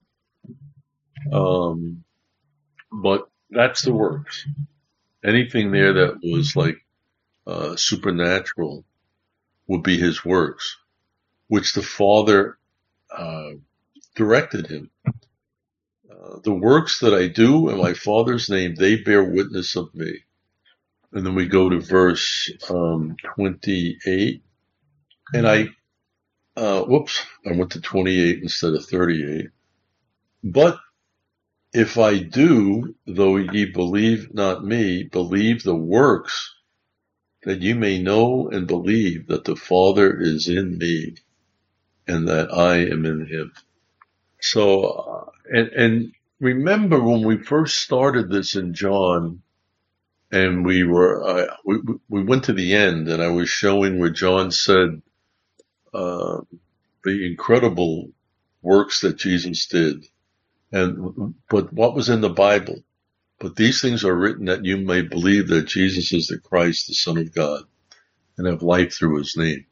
Um, but that's the works. Anything there that was like, uh, supernatural would be his works, which the Father, uh, directed him. Uh, the works that I do in my Father's name, they bear witness of me. And then we go to verse, um, twenty-eight. And I, uh, whoops, I went to twenty-eight instead of thirty-eight. But if I do, though ye believe not me, believe the works, that you may know and believe that the Father is in me and that I am in him. So, uh, and, and remember when we first started this in John, and we were, uh, we, we went to the end, and I was showing where John said, uh, the incredible works that Jesus did. And, but what was in the Bible? But these things are written that you may believe that Jesus is the Christ, the Son of God, and have life through his name.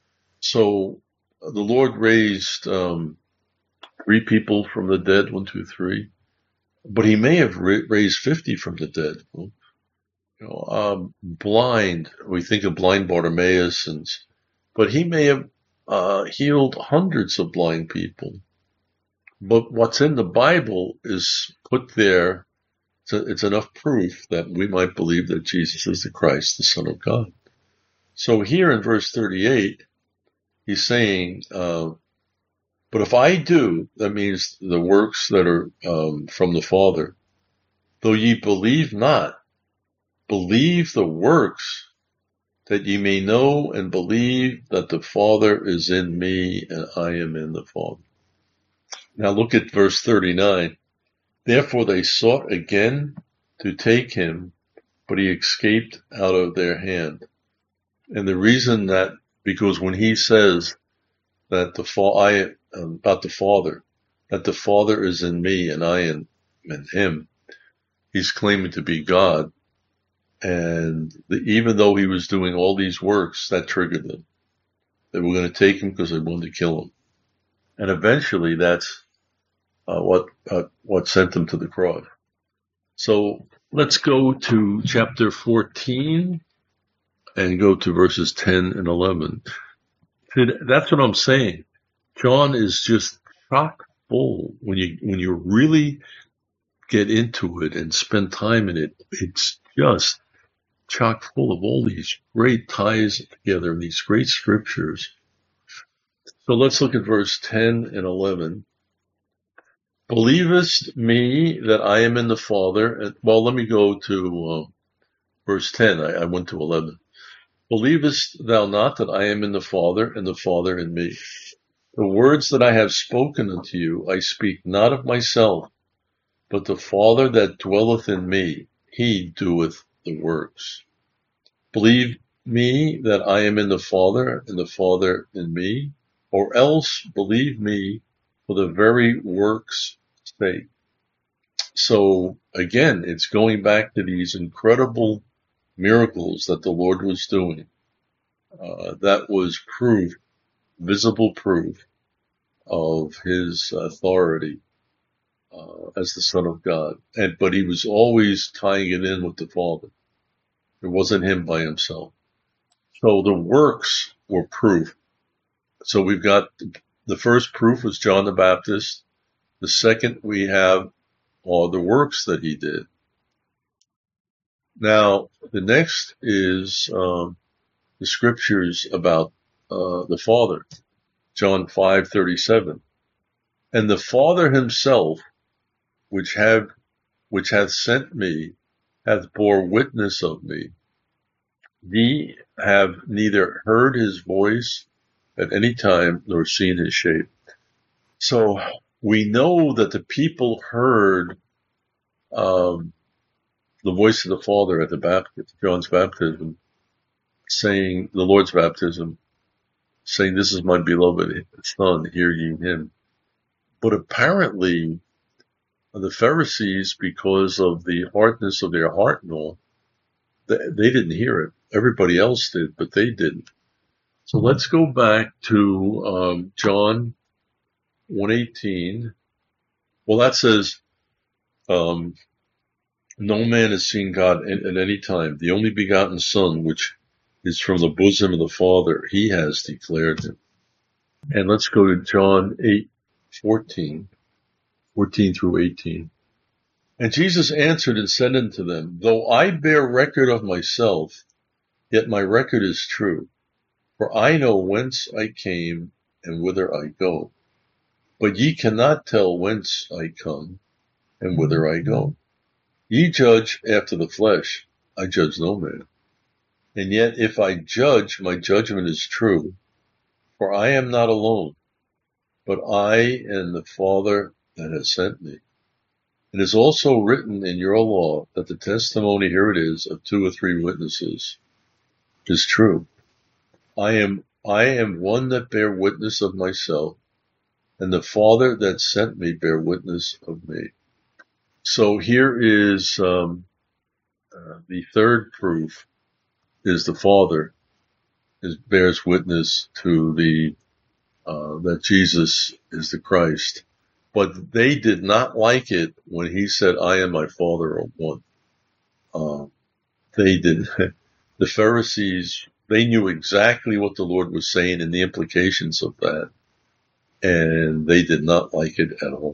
So the Lord raised, um, three people from the dead, one, two, three, but he may have ra- raised fifty from the dead. You know, um, blind, we think of blind Bartimaeus, and, but he may have, uh, healed hundreds of blind people. But what's in the Bible is put there. It's, a, it's enough proof that we might believe that Jesus is the Christ, the Son of God. So here in verse thirty-eight, he's saying, uh, but if I do, that means the works that are um, from the Father, though ye believe not, believe the works, that ye may know and believe that the Father is in me and I am in the Father. Now look at verse thirty-nine. Therefore they sought again to take him, but he escaped out of their hand. And the reason that, because when he says that the fa- I, about the Father, that the Father is in me and I am in him, he's claiming to be God. And the, even though he was doing all these works, that triggered them. They were going to take him because they wanted to kill him. And eventually that's uh, what uh, what sent them to the cross. So let's go to chapter fourteen and go to verses ten and eleven. That's what I'm saying. John is just chock full. When you when you really get into it and spend time in it, it's just chock full of all these great ties together and these great scriptures. So let's look at verse ten and eleven. Believest me that I am in the Father? Well, let me go to uh, verse ten. I, I went to eleven. Believest thou not that I am in the Father, and the Father in me? The words that I have spoken unto you, I speak not of myself, but the Father that dwelleth in me, he doeth the works. Believe me that I am in the Father, and the Father in me, or else believe me for the very works' sake. So again, it's going back to these incredible miracles that the Lord was doing. Uh, that was proof, visible proof of his authority uh, as the Son of God. And but he was always tying it in with the Father. It wasn't him by himself. So the works were proof. So we've got the first proof was John the Baptist. The second we have are the works that he did. Now, the next is um, the scriptures about uh, the Father, John five thirty-seven. And the Father himself, which have which hath sent me, hath bore witness of me. Ye have neither heard his voice at any time, nor seen his shape. So we know that the people heard um, the voice of the Father at the baptism, John's baptism, saying, the Lord's baptism, saying, this is my beloved Son, hear ye him. But apparently, the Pharisees, because of the hardness of their heart and all, they, they didn't hear it. Everybody else did, but they didn't. So let's go back to um, John one eighteen. Well, that says, um, no man has seen God at, at any time. The only begotten Son, which is from the bosom of the Father, he has declared him. And let's go to John eight fourteen, fourteen through eighteen. And Jesus answered and said unto them, though I bear record of myself, yet my record is true. For I know whence I came and whither I go. But ye cannot tell whence I come and whither I go. Ye judge after the flesh, I judge no man. And yet if I judge, my judgment is true. For I am not alone, but I and the Father that has sent me. It is also written in your law that the testimony, here it is, of two or three witnesses is true. I am, I am one that bear witness of myself, and the Father that sent me bear witness of me. So here is um, uh, the third proof is the Father is bears witness to the uh, that Jesus is the Christ. But they did not like it when he said, I and my Father are one. Uh, they did. The Pharisees, they knew exactly what the Lord was saying and the implications of that. And they did not like it at all.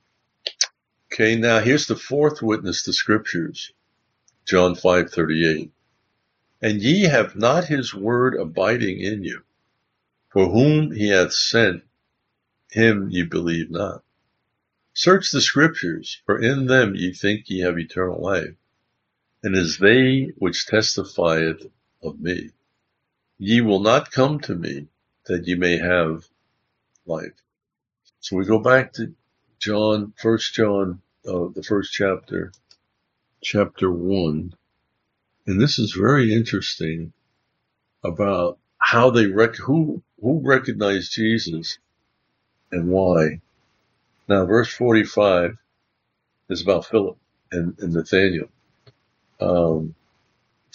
Okay, now here's the fourth witness to scriptures. John five thirty-eight. And ye have not his word abiding in you. For whom he hath sent, him ye believe not. Search the scriptures, for in them ye think ye have eternal life. And as they which testifieth of me, ye will not come to me, that ye may have life. So we go back to John, First John, uh, the first chapter, chapter one. And this is very interesting about how they rec- who, who recognized Jesus and why. Now, verse forty-five is about Philip and, and Nathaniel. Um,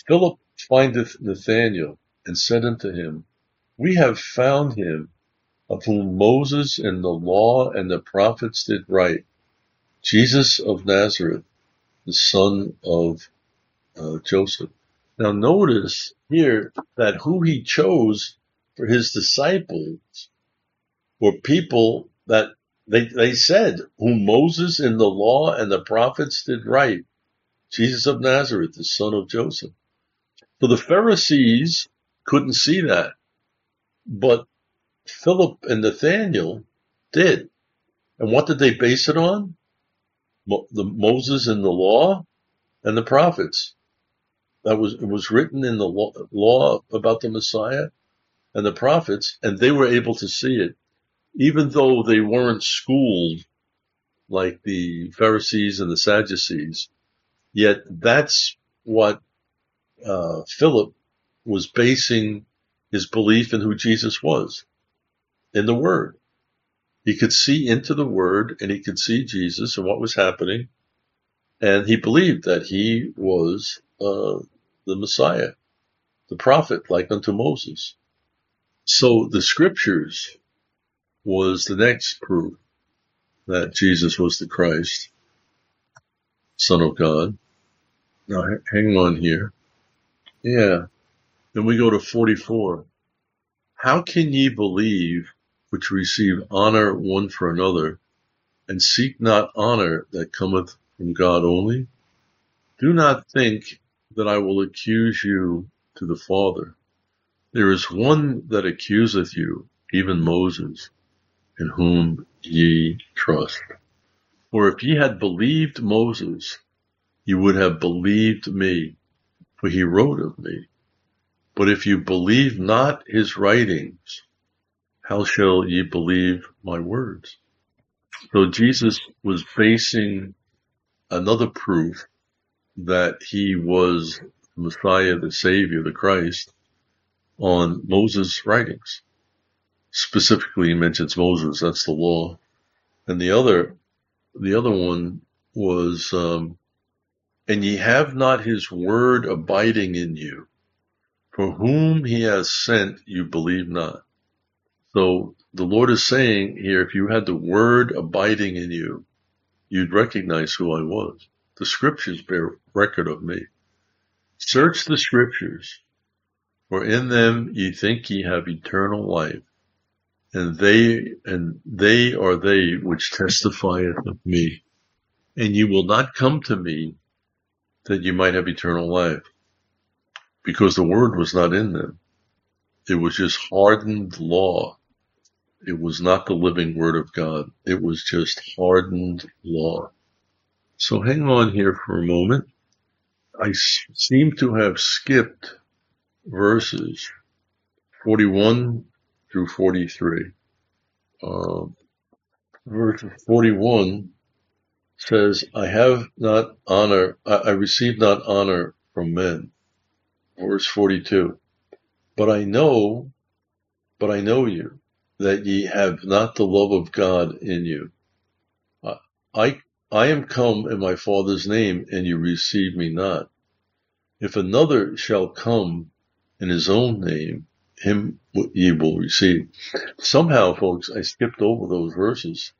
Philip findeth Nathanael, and said unto him, We have found him, of whom Moses in the law and the prophets did write, Jesus of Nazareth, the son of uh, Joseph. Now notice here that who he chose for his disciples were people that they, they said, whom Moses in the law and the prophets did write, Jesus of Nazareth, the son of Joseph. So the Pharisees couldn't see that, but Philip and Nathanael did. And what did they base it on? Mo- the Moses in the law and the prophets. That was, it was written in the law, law about the Messiah and the prophets, and they were able to see it, even though they weren't schooled like the Pharisees and the Sadducees. Yet that's what uh, Philip was basing his belief in who Jesus was, in the Word. He could see into the Word, and he could see Jesus and what was happening, and he believed that he was uh, the Messiah, the prophet, like unto Moses. So the Scriptures was the next proof that Jesus was the Christ, Son of God. Now, hang on here. Yeah. Then we go to forty-four. How can ye believe which receive honor one for another, and seek not honor that cometh from God only? Do not think that I will accuse you to the Father. There is one that accuseth you, even Moses, in whom ye trust. For if ye had believed Moses, you would have believed me, for he wrote of me. But if you believe not his writings, how shall ye believe my words? So Jesus was basing another proof that he was the Messiah, the Savior, the Christ, on Moses' writings. Specifically, he mentions Moses, that's the law. And the other, the other one was, um, and ye have not his word abiding in you, for whom he has sent you believe not. So the Lord is saying here, if you had the word abiding in you, you'd recognize who I was. The Scriptures bear record of me. Search the Scriptures, for in them ye think ye have eternal life, and they and they are they which testifieth of me. And you will not come to me that you might have eternal life, because the word was not in them. It was just hardened law. It was not the living word of God. It was just hardened law. So hang on here for a moment. I seem to have skipped verses forty-one through forty-three. Uh, verse forty-one says, I have not honor, I, I receive not honor from men. Verse forty-two, but I know, but I know you, that ye have not the love of God in you. I, I, I am come in my Father's name, and you receive me not. If another shall come in his own name, him ye will receive. Somehow, folks, I skipped over those verses.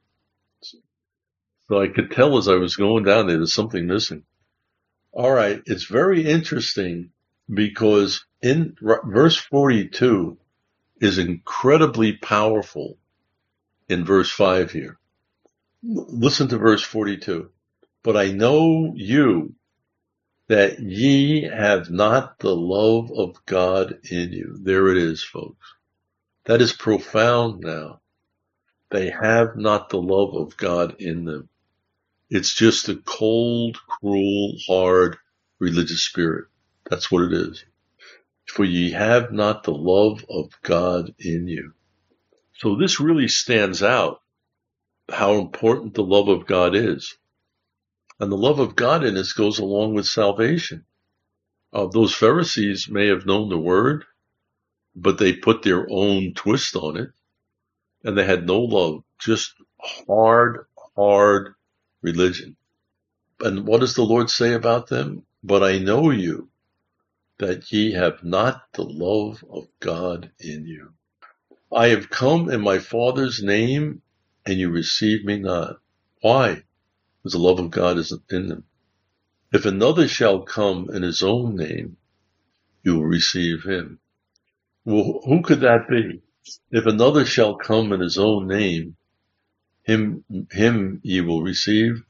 So I could tell as I was going down there, there's something missing. All right, it's very interesting because in verse forty-two is incredibly powerful in verse five here. Listen to verse forty-two. But I know you, that ye have not the love of God in you. There it is, folks. That is profound now. They have not the love of God in them. It's just a cold, cruel, hard religious spirit. That's what it is. For ye have not the love of God in you. So this really stands out, how important the love of God is. And the love of God in us goes along with salvation. Uh, those Pharisees may have known the word, but they put their own twist on it, and they had no love, just hard, hard religion. And what does the Lord say about them? But I know you, that ye have not the love of God in you. I have come in my Father's name, and you receive me not. Why? Because the love of God is in them. If another shall come in his own name, you will receive him. Well, who could that be? If another shall come in his own name, him, him ye will receive.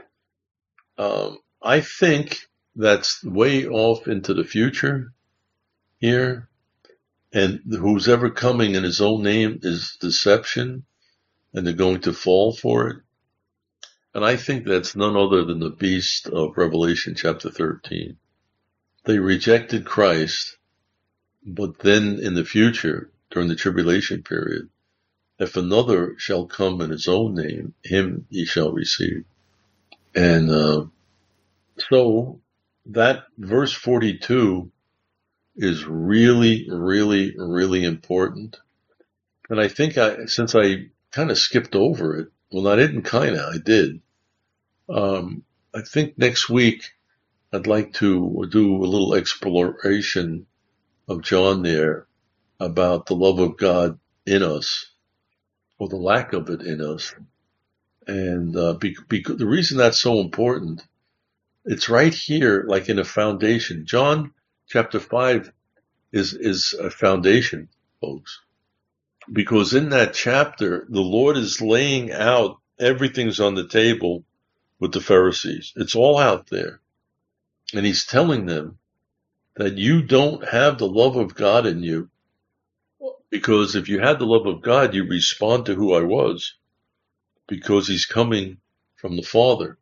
Um, I think that's way off into the future here. And who's ever coming in his own name is deception, and they're going to fall for it. And I think that's none other than the beast of Revelation chapter thirteen. They rejected Christ, but then in the future, during the tribulation period, if another shall come in his own name, him ye shall receive. And uh, so that verse forty-two is really, really, really important. And I think I, since I kind of skipped over it, well, I didn't kind of, I did. Um, I think next week I'd like to do a little exploration of John there about the love of God in us, or the lack of it in us. And uh, be, be, the reason that's so important, it's right here, like in a foundation. John chapter five is is a foundation, folks. Because in that chapter, the Lord is laying out, everything's on the table with the Pharisees. It's all out there. And he's telling them that you don't have the love of God in you. Because if you had the love of God, you respond to who I was. Because he's coming from the Father.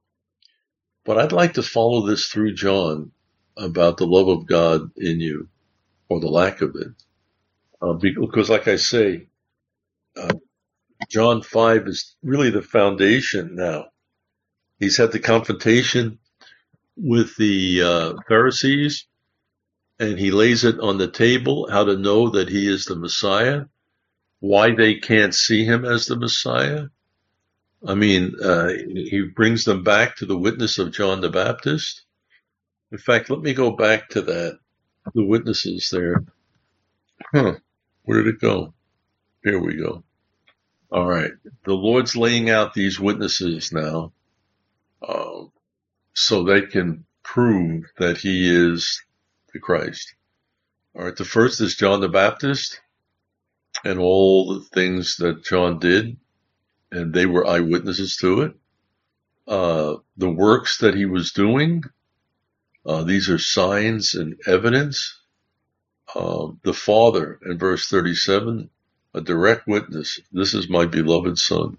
But I'd like to follow this through John about the love of God in you, or the lack of it. Uh, because like I say, uh, John five is really the foundation now. He's had the confrontation with the uh, Pharisees, and he lays it on the table, how to know that he is the Messiah, why they can't see him as the Messiah. I mean, uh, he brings them back to the witness of John the Baptist. In fact, let me go back to that, the witnesses there. Huh, where did it go? Here we go. All right, the Lord's laying out these witnesses now, uh, so they can prove that he is the Christ. All right, the first is John the Baptist and all the things that John did, and they were eyewitnesses to it. Uh, the works that he was doing, uh, these are signs and evidence. Uh, the Father, in verse thirty-seven, a direct witness, this is my beloved Son.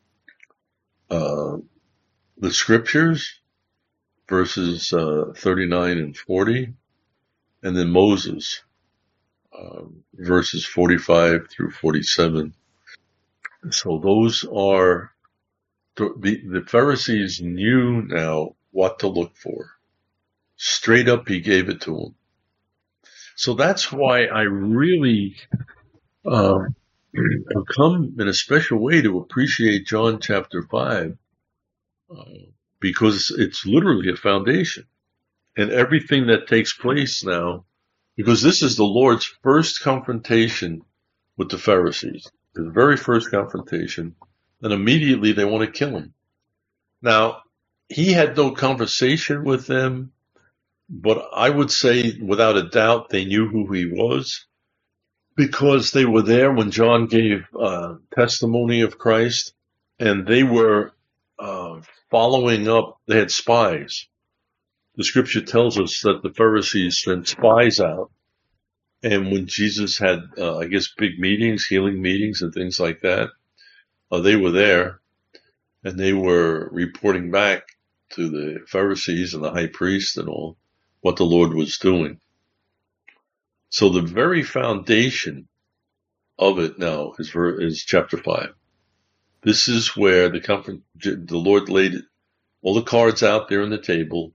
Uh, the Scriptures, verses uh, thirty-nine and forty, and then Moses, uh, verses forty-five through forty-seven. So those are, the, the Pharisees knew now what to look for. Straight up, he gave it to them. So that's why I really uh, have come in a special way to appreciate John chapter five, uh, because it's literally a foundation. And everything that takes place now, because this is the Lord's first confrontation with the Pharisees, the very first confrontation, and immediately they want to kill him. Now, he had no conversation with them, but I would say without a doubt they knew who he was, because they were there when John gave uh, testimony of Christ, and they were uh, following up. They had spies. The scripture tells us that the Pharisees sent spies out, and when Jesus had, uh, I guess, big meetings, healing meetings and things like that, uh, they were there, and they were reporting back to the Pharisees and the high priest and all what the Lord was doing. So the very foundation of it now is, is chapter five. This is where the comfort, the Lord laid all the cards out there on the table,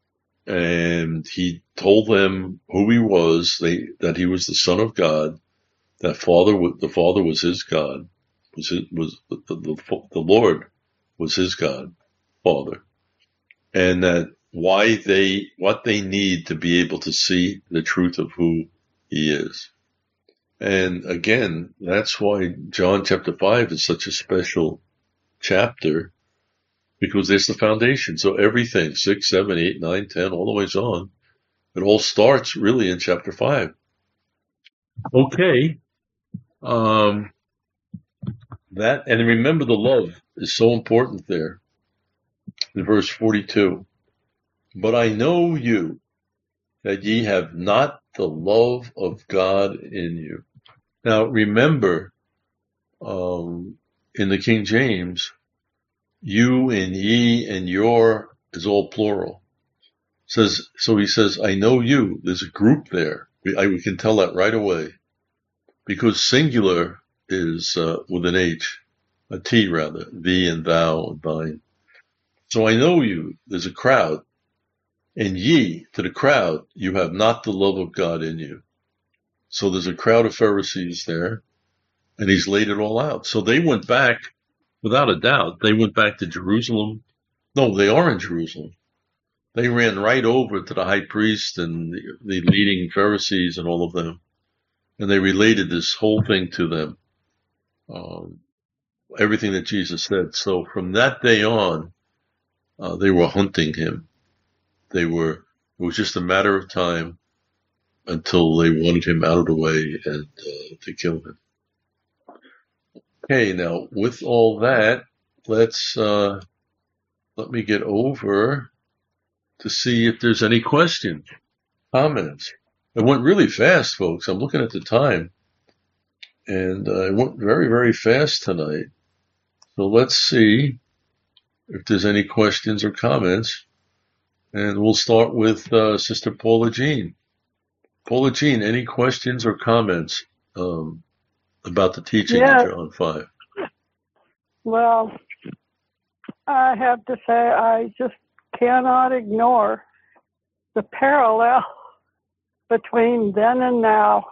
and he told them who he was, they, that he was the Son of God, that Father, the Father was his God, was his, was the, the, the Lord was his God, Father, and that why they, what they need to be able to see the truth of who he is. And again, that's why John chapter five is such a special chapter, because there's the foundation. So everything, six, seven, eight, nine, ten, all the ways on, it all starts really in chapter five. Okay. Um, that, and remember the love is so important there. In verse forty-two, but I know you, that ye have not the love of God in you. Now remember, um, in the King James, you and ye and your is all plural. Says, so he says, I know you. There's a group there. We, I, we can tell that right away, because singular is uh, with an H, a T rather, thee and thou and thine. So I know you. There's a crowd. And ye, to the crowd, you have not the love of God in you. So there's a crowd of Pharisees there, and he's laid it all out. So they went back, without a doubt, they went back to Jerusalem. No, they are in Jerusalem. They ran right over to the high priest and the, the leading Pharisees and all of them, and they related this whole thing to them, um, everything that Jesus said. So from that day on, uh, they were hunting him. They were, it was just a matter of time until they wanted him out of the way and uh, to kill him. Okay, now with all that, let's, uh, let me get over to see if there's any questions, comments. It went really fast, folks. I'm looking at the time, and uh, it went very, very fast tonight. So let's see if there's any questions or comments. And we'll start with uh, Sister Paula Jean. Paula Jean, any questions or comments um, about the teaching yes. of John five? Well, I have to say I just cannot ignore the parallel between then and now.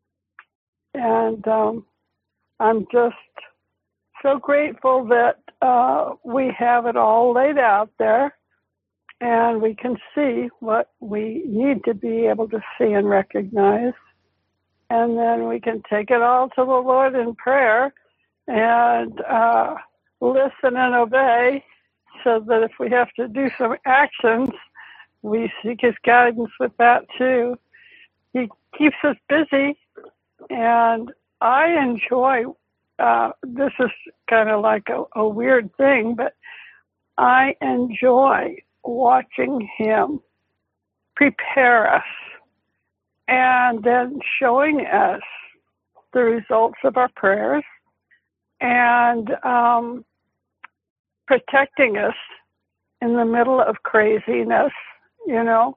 And um, I'm just so grateful that uh, we have it all laid out there, and we can see what we need to be able to see and recognize. And then we can take it all to the Lord in prayer and uh, listen and obey, so that if we have to do some actions, we seek his guidance with that too. He keeps us busy, and I enjoy, uh, this is kind of like a, a weird thing, but I enjoy watching him prepare us and then showing us the results of our prayers and um, protecting us in the middle of craziness, you know,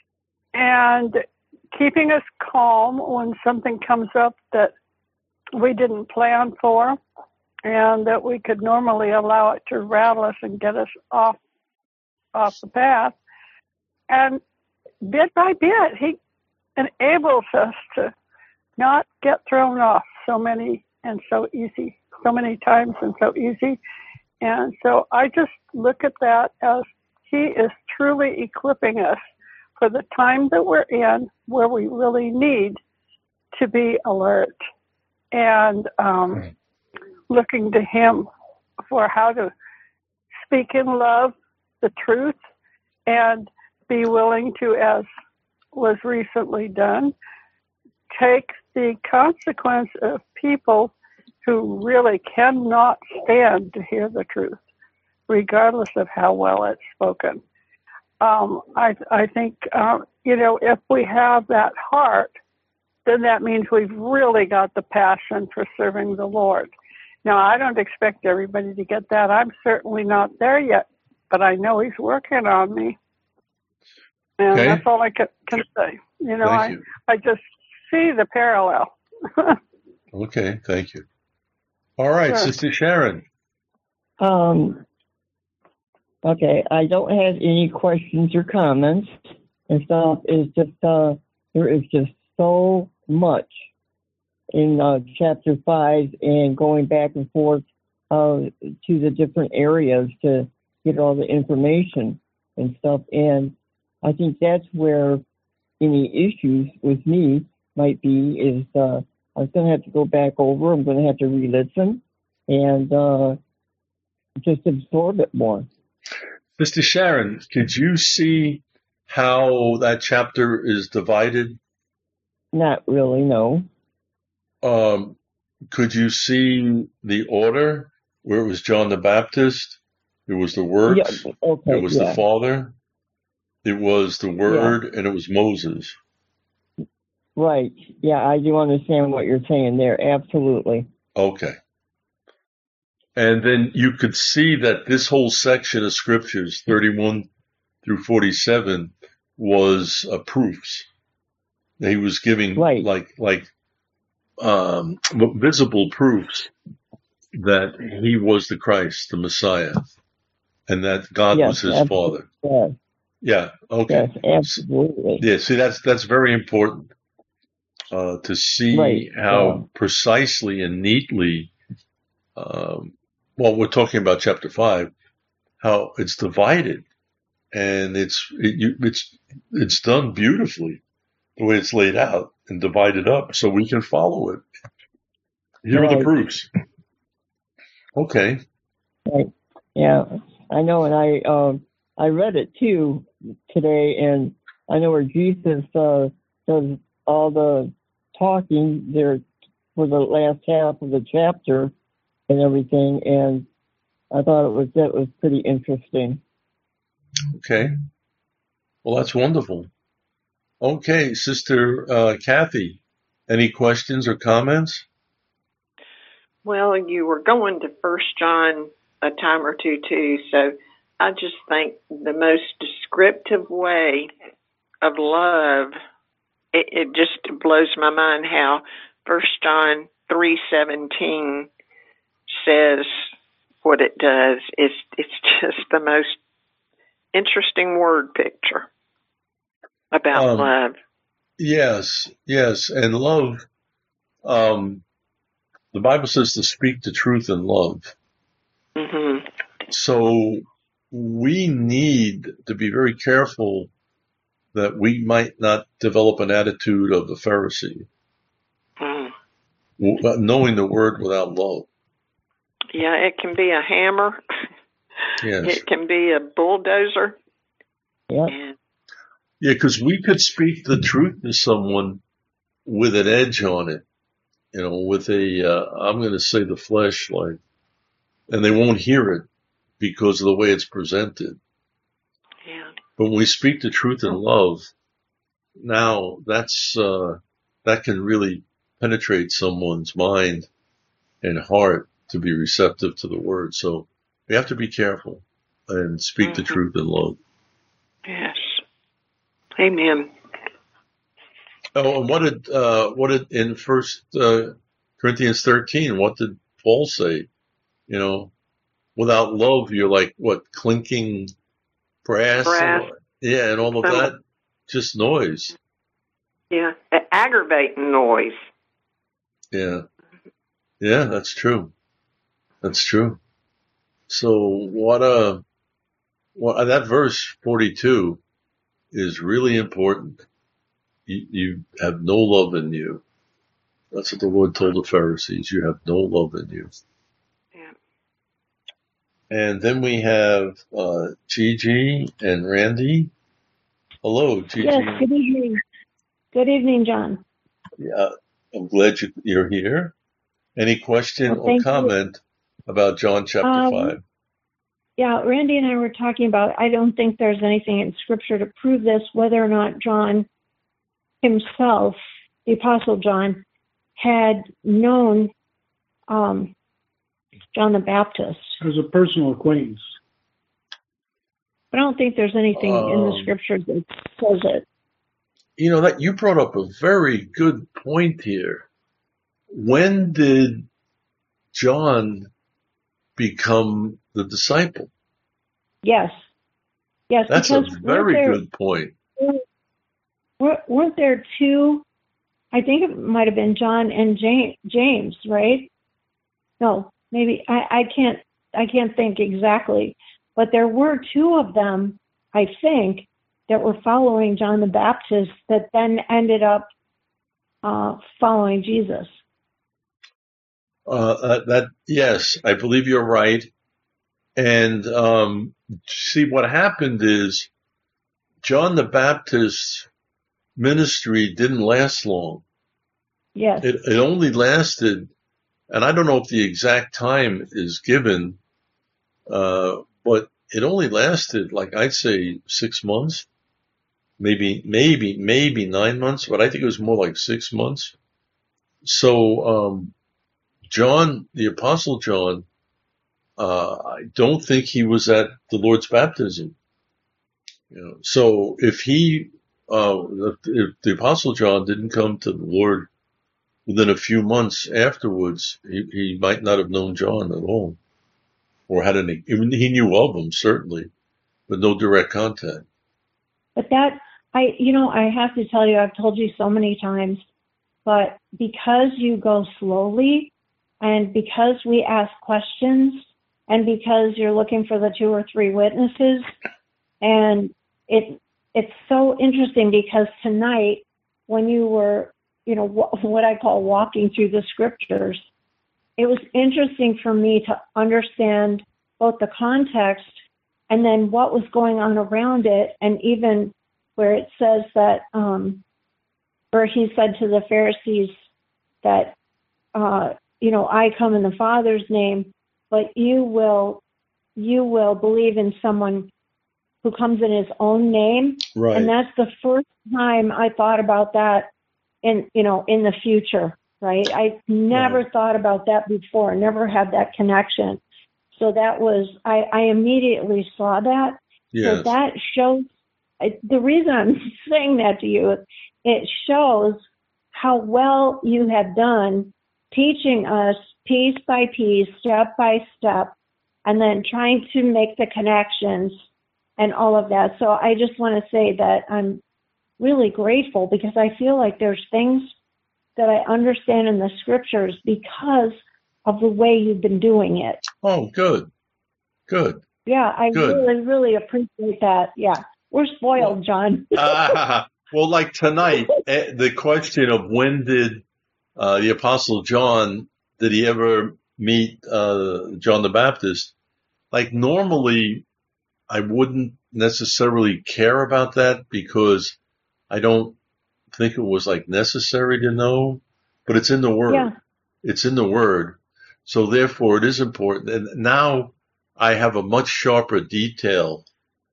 and keeping us calm when something comes up that we didn't plan for and that we could normally allow it to rattle us and get us off off the path. And bit by bit, he enables us to not get thrown off so many and so easy, so many times and so easy. And so I just look at that as he is truly equipping us for the time that we're in, where we really need to be alert and um, looking to him for how to speak in love the truth and be willing to, as was recently done, take the consequence of people who really cannot stand to hear the truth, regardless of how well it's spoken. Um, I, I think, uh, you know, if we have that heart, then that means we've really got the passion for serving the Lord. Now, I don't expect everybody to get that. I'm certainly not there yet, but I know he's working on me. And okay. That's all I can, can say. You know, Thank I, you. I just see the parallel. Okay, thank you. All right, Sure. Sister Sharon. Um, okay, I don't have any questions or comments and stuff. It's just, uh, there is just so much in uh, chapter five and going back and forth uh, to the different areas to get all the information. and stuff. And I think that's where any issues with me might be is uh, I was going to have to go back over. I'm going to have to re-listen and uh, just absorb it more. Sister Sharon, could you see how that chapter is divided? Not really, no. Um, could you see the order where it was John the Baptist? It was the works. Yeah, okay, it was yeah. the Father. It was the Word, Yeah. and it was Moses. Right. Yeah, I do understand what you're saying there. Absolutely. Okay. And then you could see that this whole section of scriptures, thirty-one through forty-seven, was uh, proofs. He was giving Right. like like um, visible proofs that he was the Christ, the Messiah, and that God Yes, was his absolutely. Father. Yes, Yeah. Okay. yes, absolutely. Yeah. See, that's that's very important uh, to see Right. how Yeah. precisely and neatly. Um, well, we're talking about chapter five, how it's divided, and it's it, you, it's it's done beautifully the way it's laid out and divided up, so we can follow it. Here are the Right. proofs. Okay. Right. Yeah, I know, and I uh, I read it too today, and I know where Jesus uh, does all the talking there for the last half of the chapter and everything, and I thought it was that was pretty interesting. Okay. Well, that's wonderful. Okay, Sister uh, Kathy, any questions or comments? Well, you were going to First John a time or two too, so I just think the most descriptive way of love, it, it just blows my mind how First John three seventeen says what it does. It's it's just the most interesting word picture about Um, love. Yes, yes, and love. Um, the Bible says to speak the truth in love. hmm So we need to be very careful that we might not develop an attitude of the Pharisee, Mm. w- knowing the word without love. Yeah, it can be a hammer. Yes. It can be a bulldozer. Yeah. And Yeah, because we could speak the truth to someone with an edge on it, you know, with a, uh, I'm going to say the flesh, like, and they won't hear it because of the way it's presented. yeah, But when we speak the truth in love, now that's, uh, that can really penetrate someone's mind and heart to be receptive to the word. So we have to be careful and speak the Mhm. truth in love. yes. Amen. Oh, and what did, uh, what did, in First uh, Corinthians thirteen, what did Paul say? You know, without love, you're like, what, clinking brass? Brass. Yeah, and all of that, just noise. Yeah, a- aggravating noise. Yeah. Yeah, that's true. That's true. So what, uh, what, that verse forty-two is really important. You, you have no love in you. That's what the Lord told the Pharisees. You have no love in you. Yeah. And then we have, uh, Gigi and Randy. Hello, Gigi. Yes, good evening. Good evening, John. Yeah, I'm glad you, you're here. Any question Well, or thank you. comment about John chapter Um, five? Yeah, Randy and I were talking about, I don't think there's anything in Scripture to prove this, whether or not John himself, the Apostle John, had known um, John the Baptist. As a personal acquaintance. But I don't think there's anything in the Um, Scripture that says it. You know, that you brought up a very good point here. When did John become the disciple? Yes. Yes, That's a because very weren't there, good point. wer- weren't there two, I think it might have been John and James, James, right? No, maybe, I, I can't, I can't think exactly, but there were two of them I think, that were following John the Baptist that then ended up uh, following Jesus. Uh, that, that yes, I believe you're right. And um, see, what happened is John the Baptist's ministry didn't last long. Yes. It, it only lasted, and I don't know if the exact time is given, uh, but it only lasted, like I'd say, six months, maybe, maybe, maybe nine months, but I think it was more like six months. So, um, John, the Apostle John, uh, I don't think he was at the Lord's baptism. You know, so if he, uh, if the Apostle John didn't come to the Lord within a few months afterwards, he, he might not have known John at all, or had any. I mean, he knew of him certainly, but no direct contact. But that, I, you know, I have to tell you, I've told you so many times, but because you go slowly, and because we ask questions, and because you're looking for the two or three witnesses, and it it's so interesting because tonight, when you were, you know, what I call walking through the scriptures, it was interesting for me to understand both the context and then what was going on around it, and even where it says that, um, where he said to the Pharisees that, uh, you know, I come in the Father's name, but you will, you will believe in someone who comes in his own name. Right. And that's the first time I thought about that in, you know, in the future, right? I never Right. thought about that before, never had that connection. So that was, I, I immediately saw that. Yes. So that shows, the reason I'm saying that to you, it shows how well you have done teaching us piece by piece, step by step, and then trying to make the connections and all of that. So I just want to say that I'm really grateful because I feel like there's things that I understand in the scriptures because of the way you've been doing it. Oh, good. Good. Yeah, I Good. really, really appreciate that. Yeah, we're spoiled, John. uh, well, like tonight, the question of when did uh, the Apostle John, did he ever meet uh, John the Baptist? Like normally, I wouldn't necessarily care about that because I don't think it was like necessary to know, but it's in the Word. Yeah. It's in the Word. So therefore it is important. And now I have a much sharper detail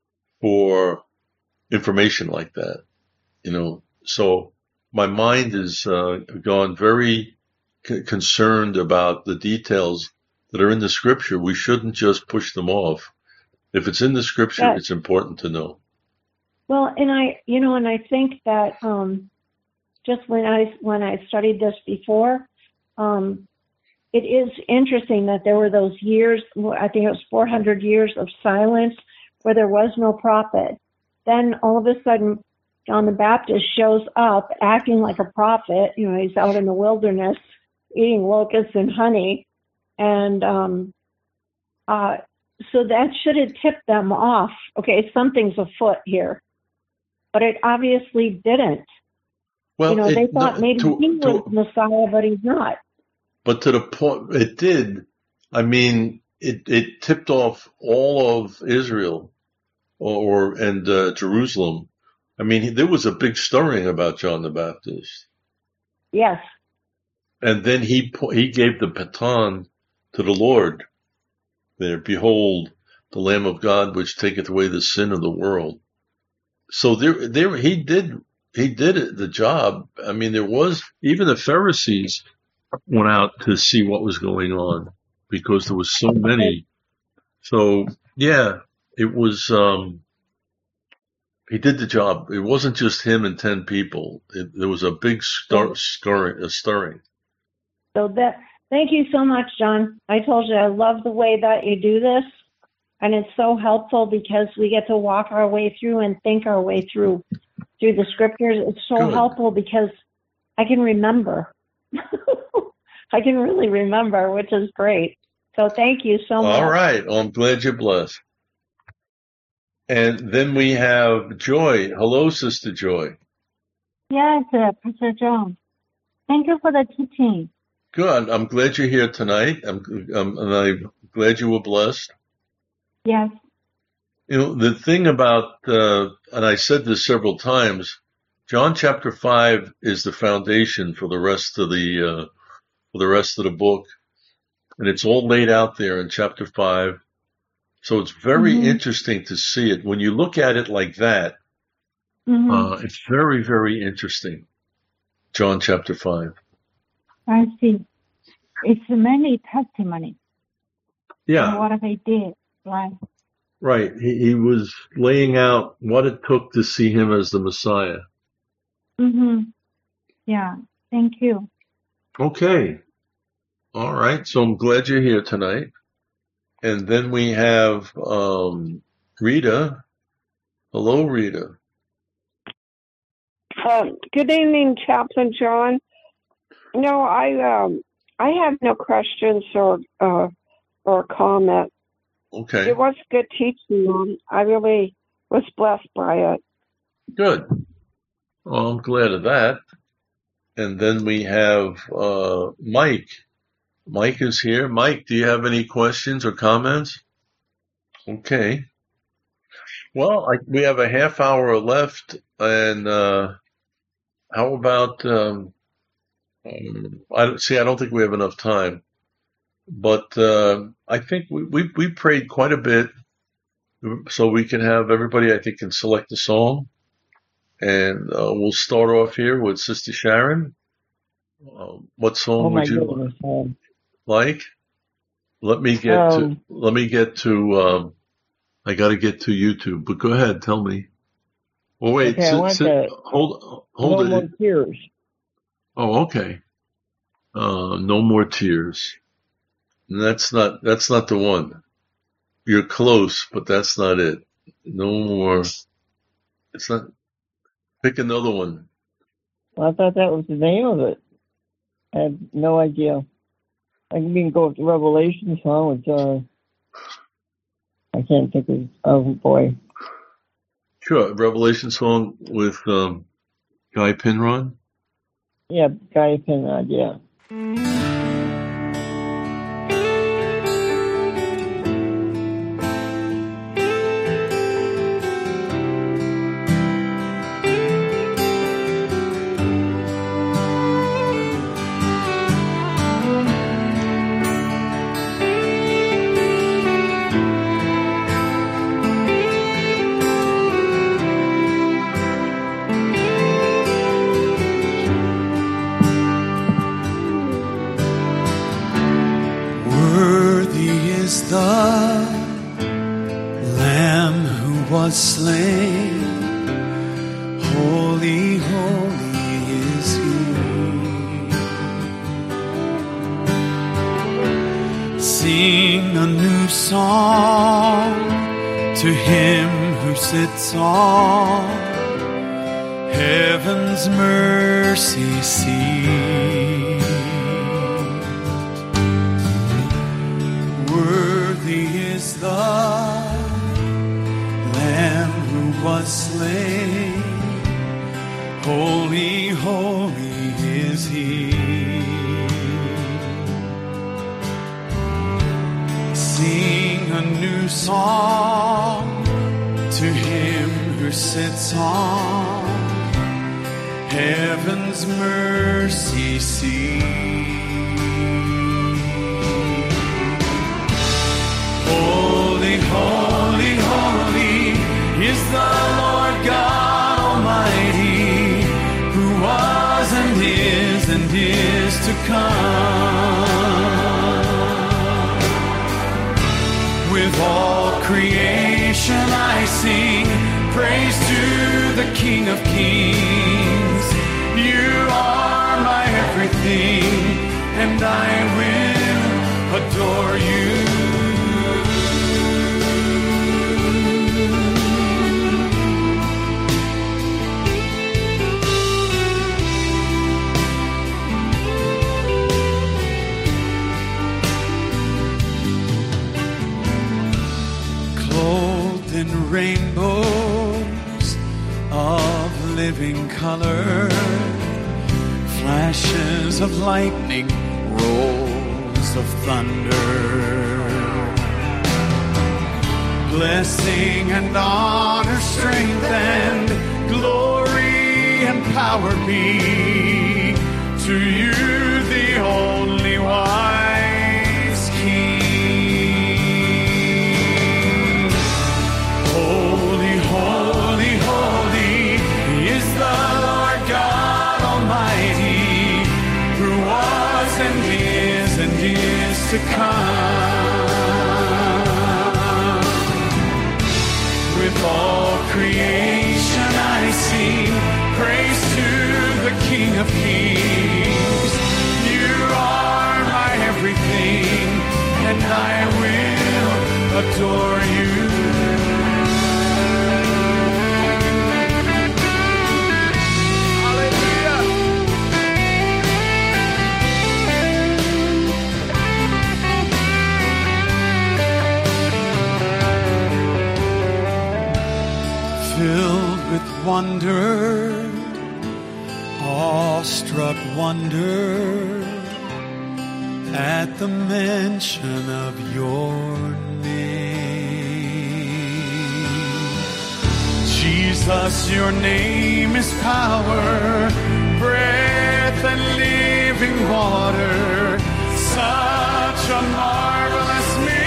for information like that, you know. So my mind is uh, gone very c- concerned about the details that are in the scripture. We shouldn't just push them off. If it's in the scripture, Yes. it's important to know. Well, and I, you know, and I think that um, just when I when I studied this before, um, it is interesting that there were those years. I think it was four hundred years of silence where there was no prophet. Then all of a sudden, John the Baptist shows up acting like a prophet. You know, he's out in the wilderness eating locusts and honey, and um, uh, so that should have tipped them off. Okay, something's afoot here. But it obviously didn't. Well, you know, it, they thought no, maybe to, he was to, Messiah, but he's not. but to the point, it did. I mean, it, it tipped off all of Israel or, and uh, Jerusalem. I mean, there was a big stirring about John the Baptist. Yes. And then he he gave the baton to the Lord. There, behold, the Lamb of God, which taketh away the sin of the world. So there, there, he did, he did it, the job. I mean, there was, even the Pharisees went out to see what was going on because there was so many. So yeah, it was, um, he did the job. It wasn't just him and ten people. It, there was a big stir, stirring, a stirring. So that, thank you so much, John. I told you I love the way that you do this. And it's so helpful because we get to walk our way through and think our way through through the scriptures. It's so Good. helpful because I can remember. I can really remember, which is great. So thank you so much. All right. Well, I'm glad you're blessed. And then we have Joy. Hello, Sister Joy. Yes, uh, Pastor John. Thank you for the teaching. Good. I'm glad you're here tonight. I'm, um, and I'm glad you were blessed. Yes. You know, the thing about, uh, and I said this several times, John chapter five is the foundation for the rest of the, uh, for the rest of the book. And it's all laid out there in chapter five. So it's very mm-hmm. interesting to see it. When you look at it like that, mm-hmm. uh, it's very, very interesting. John chapter five. I see. It's many testimony. Yeah. What they did, right? Right. He, he was laying out what it took to see him as the Messiah. Mm-hmm. Yeah. Thank you. Okay. All right. So I'm glad you're here tonight. And then we have um, Rita. Hello, Rita. Um, good evening, Chaplain John. No, I um, I have no questions or uh, or comment. Okay. It was good teaching. I really was blessed by it. Good. Well, I'm glad of that. And then we have uh, Mike. Mike is here. Mike, do you have any questions or comments? Okay. Well, I, we have a half hour left, and uh, how about? Um, um, I don't see. I don't think we have enough time, but uh, I think we, we we prayed quite a bit, so we can have everybody. I think can select a song, and uh, we'll start off here with Sister Sharon. Uh, what song oh would you goodness, um, like? Let me get um, to. Let me get to. Um, I got to get to YouTube, but go ahead, tell me. Well, wait, okay, sit, I want sit, to, hold, hold no it. more tears. Oh, okay. Uh, no more tears. And that's not, that's not the one. You're close, but that's not it. No more. It's not. Pick another one. Well, I thought that was the name of it. I have no idea. I can even go with the Revelation song, which, uh, I can't think of, oh boy. Sure, Revelation song with um, Guy Penrod. Yeah, Guy Penrod, yeah. Slain, holy, holy is He. Sing a new song to Him who sits on heaven's mercy seat. Worthy is the was slain, holy, holy is He. Sing a new song to Him who sits on heaven's mercy seat. Holy, holy, holy is the Lord God Almighty, who was and is and is to come. With all creation I sing praise to the King of Kings. You are my everything, and I will adore you. In rainbow living color, flashes of lightning, rolls of thunder. Blessing and honor, strength and glory and power be to you, the only wise King. Holy, holy, holy is the Lord God Almighty, who was and is and is to come. With all creation I sing praise to the King of Kings. You are my everything, and I will adore you. Filled with wonder, awestruck wonder at the mention of your name. Jesus, your name is power, breath and living water, such a marvelous mystery.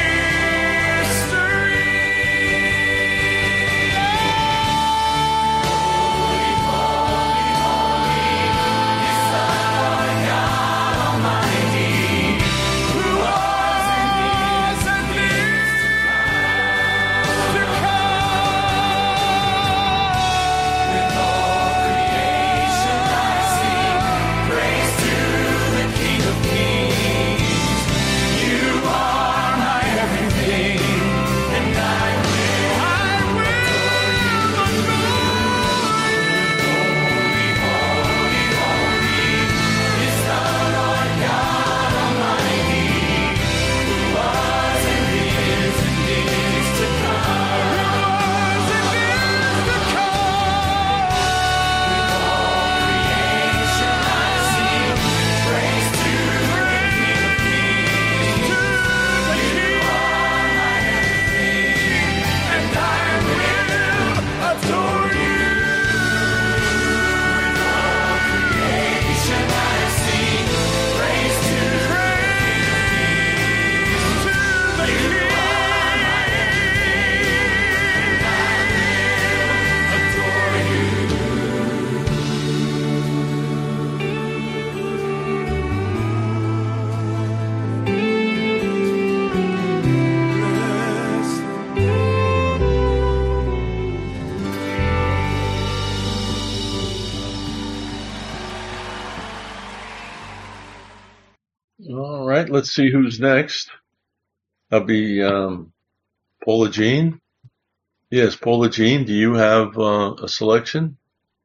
All right, let's see who's next. That'll be um, Paula Jean. Yes, Paula Jean, do you have uh, a selection?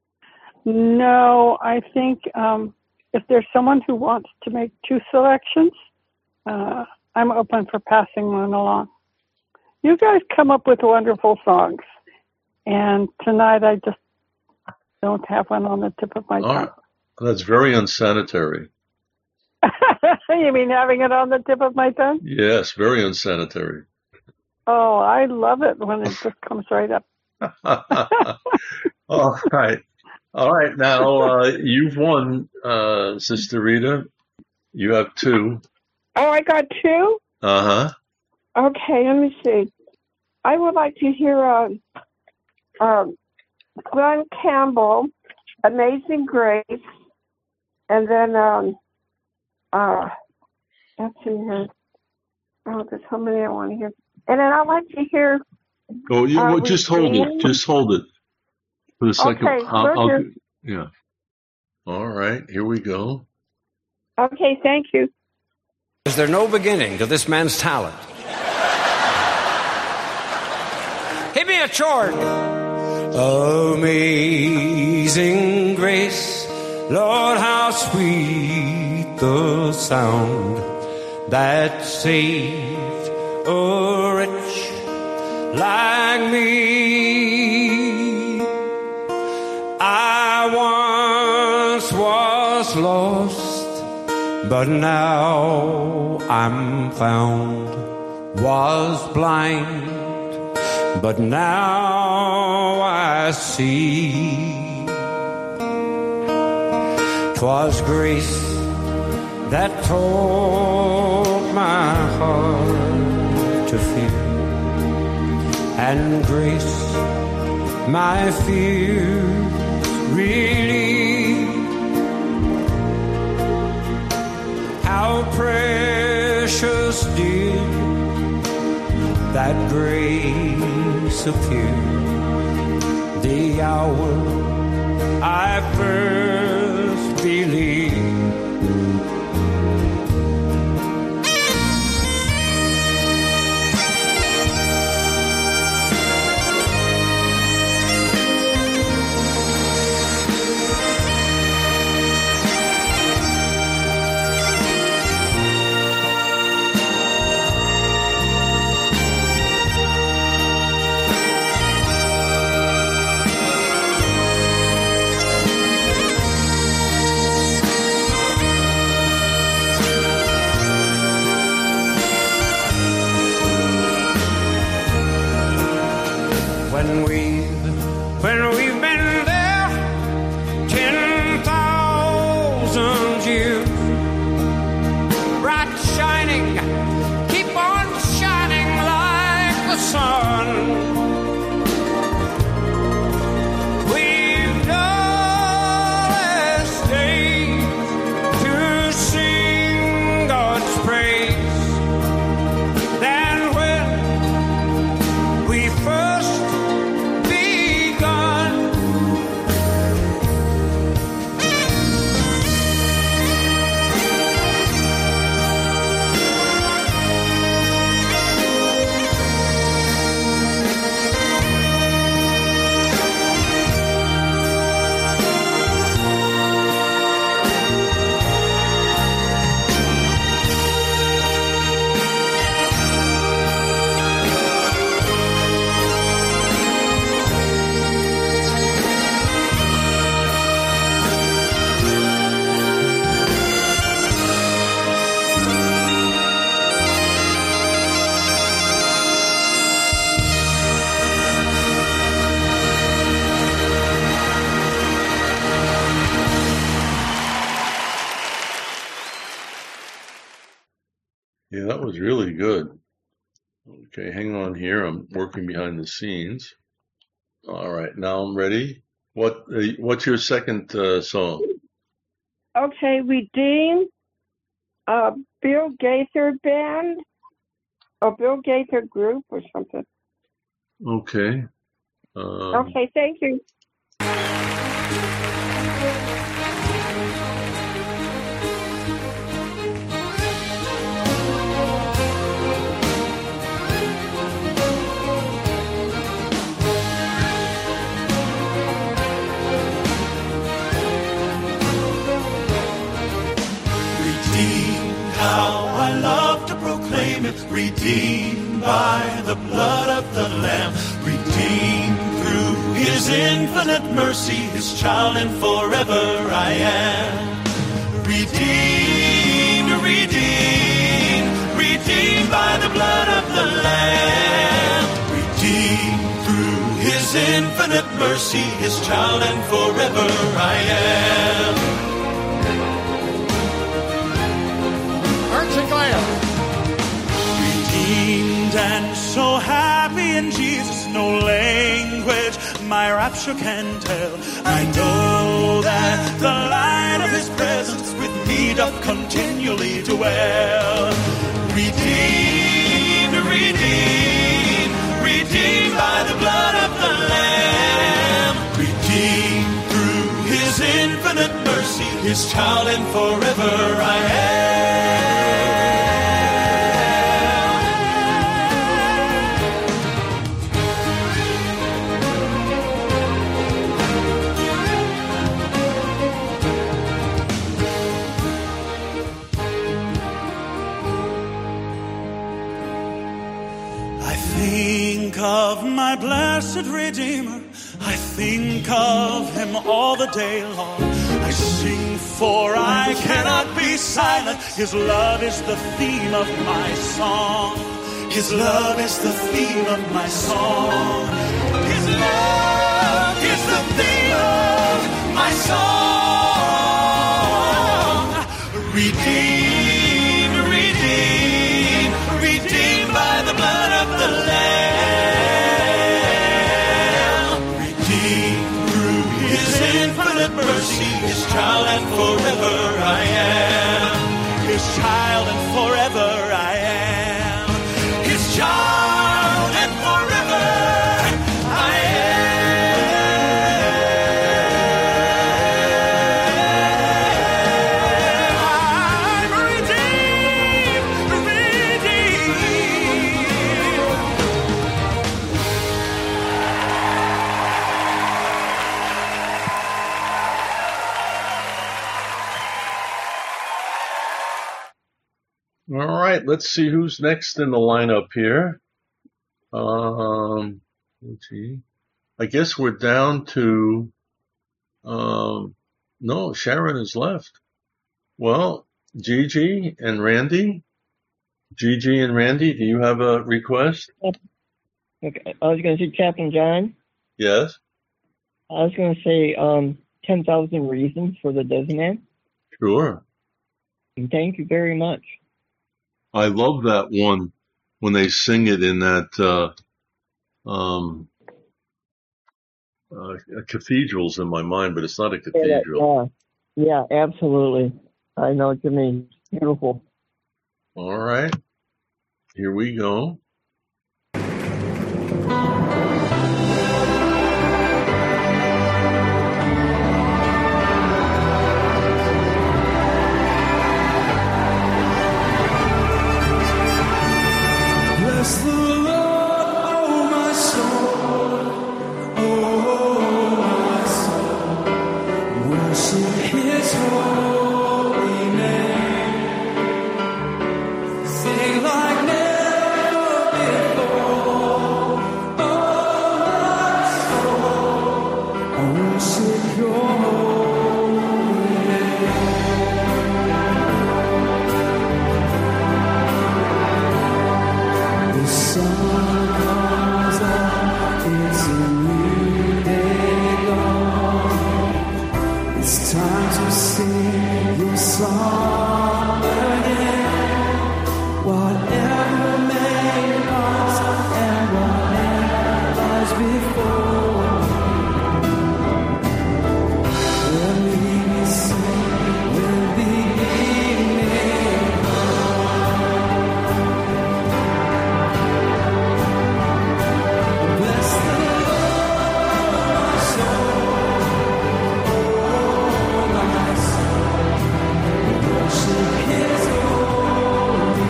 No, I think um, if there's someone who wants to make two selections, uh, I'm open for passing one along. You guys come up with wonderful songs, and tonight I just don't have one on the tip of my All tongue. right. That's very unsanitary. You mean having it on the tip of my tongue? Yes, very unsanitary. Oh, I love it when it just comes right up. All right. All right. Now, uh, you've won, uh, Sister Rita. You have two. Oh, I got two? Uh-huh. Okay, let me see. I would like to hear uh, uh, Glenn Campbell, Amazing Grace, and then, um, uh, let's see here. Oh, there's so many I want to hear. And then I'd like to hear. Oh, you, uh, well, just hold it. Regine. Just hold it for a second. Okay, I'll, will I'll, do. yeah. All right. Here we go. Okay, thank you. Is there no beginning to this man's talent? Give me a chord. Amazing grace, Lord, how sweet the sound that saved a wretch like me. I once was lost, but now I'm found. Was blind, but now I see. 'Twas grace that taught my heart to fear, and grace my fears relieved. How precious did that grace appear the hour I first believed. When we've, when we've been there ten thousand years, bright shining, keep on shining like the sun. We've always stayed to sing God's praise. Then when we first Yeah, that was really good. Okay, hang on here. I'm working behind the scenes. All right, now I'm ready. What uh, what's your second uh, song? Okay, Redeem, uh, Bill Gaither Band, or Bill Gaither Group or something. Okay. Um, Okay, thank you. Redeemed, how I love to proclaim it. Redeemed by the blood of the Lamb. Redeemed through His infinite mercy. His child and forever I am. Redeemed, redeemed, redeemed by the blood of the Lamb. Redeemed through His infinite mercy. His child and forever I am. Redeemed and so happy in Jesus, no language my rapture can tell. I know that the light of His presence with me doth continually dwell. Redeemed, redeemed, redeemed by the blood of the Lamb. Redeemed through His infinite mercy, His child and forever I am. Think of my blessed Redeemer, I think of him all the day long. I sing for I cannot be silent. His love is the theme of my song. His love is the theme of my song. His love is the theme of my song. Redeemed, redeemed, redeemed by the blood of the Lamb. Redeemed through his infinite mercy, his child and forever I am. His child and forever I am. His child and forever I am. I'm redeemed, redeemed. All right, let's see who's next in the lineup here. Um, let's see. I guess we're down to, um, no, Sharon is left. Well, Gigi and Randy. Gigi and Randy, do you have a request? Okay, I was going to say Chaplain John. Yes. I was going to say um, ten thousand Reasons for the Dozen Man. Sure. And thank you very much. I love that one when they sing it in that, uh, um, uh, cathedral's in my mind, but it's not a cathedral. Yeah, yeah, absolutely. I know what you mean. Beautiful. All right. Here we go. Bless the Lord, oh my soul, oh my soul, worship his holy name, sing like never before, oh my soul, I worship your holy name. The sun comes up, it's a new day gone. It's time to sing your song again. Whatever may pass and whatever lies before, when we sing, when the evening bless the Lord, my soul, oh my soul, worship his holy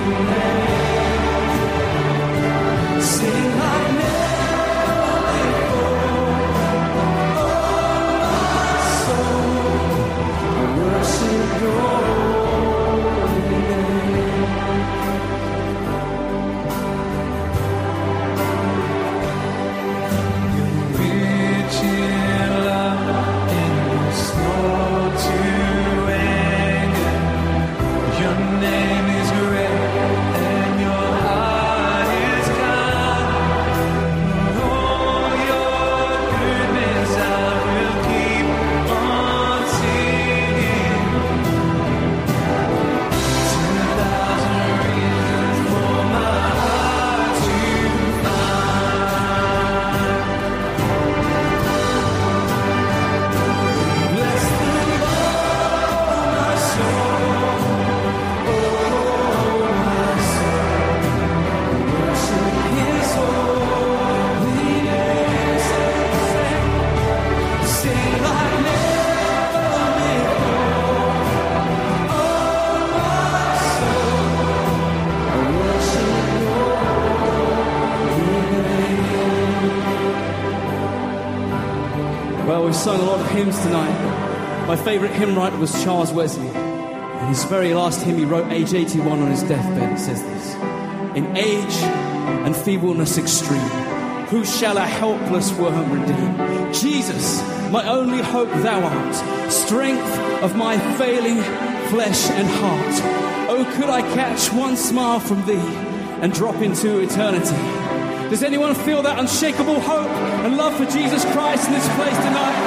name, sing like never before, oh my soul, I worship your holy name. Rich in love and you're slow to anger. Your name is great and your heart is kind. Oh, your goodness I will keep on singing. Ten thousand reasons for my heart to find. Bless the Lord, my soul, oh my soul, worship his holy name. Sing like never before, oh my soul, I worship your holy name. Well, we've sung a lot of hymns tonight. My favourite hymn writer was Charles Wesley. And his very last hymn he wrote, age eighty-one, on his deathbed, it says this: in age and feebleness extreme, Who shall a helpless worm redeem? Jesus, my only hope thou art, strength of my failing flesh and heart. Oh, could I catch one smile from thee and drop into eternity? Does anyone feel that unshakable hope and love for Jesus Christ in this place tonight?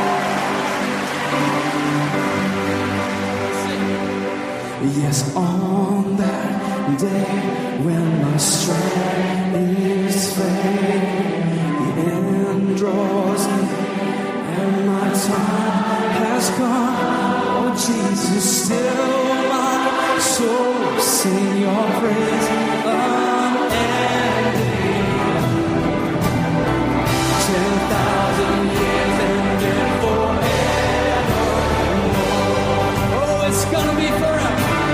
Yes, on that day when my strength is failing, the end draws near and my time has gone. Oh, Jesus, still my soul sing your praise unending. Ten thousand years and then forevermore. Oh, it's gonna be forever.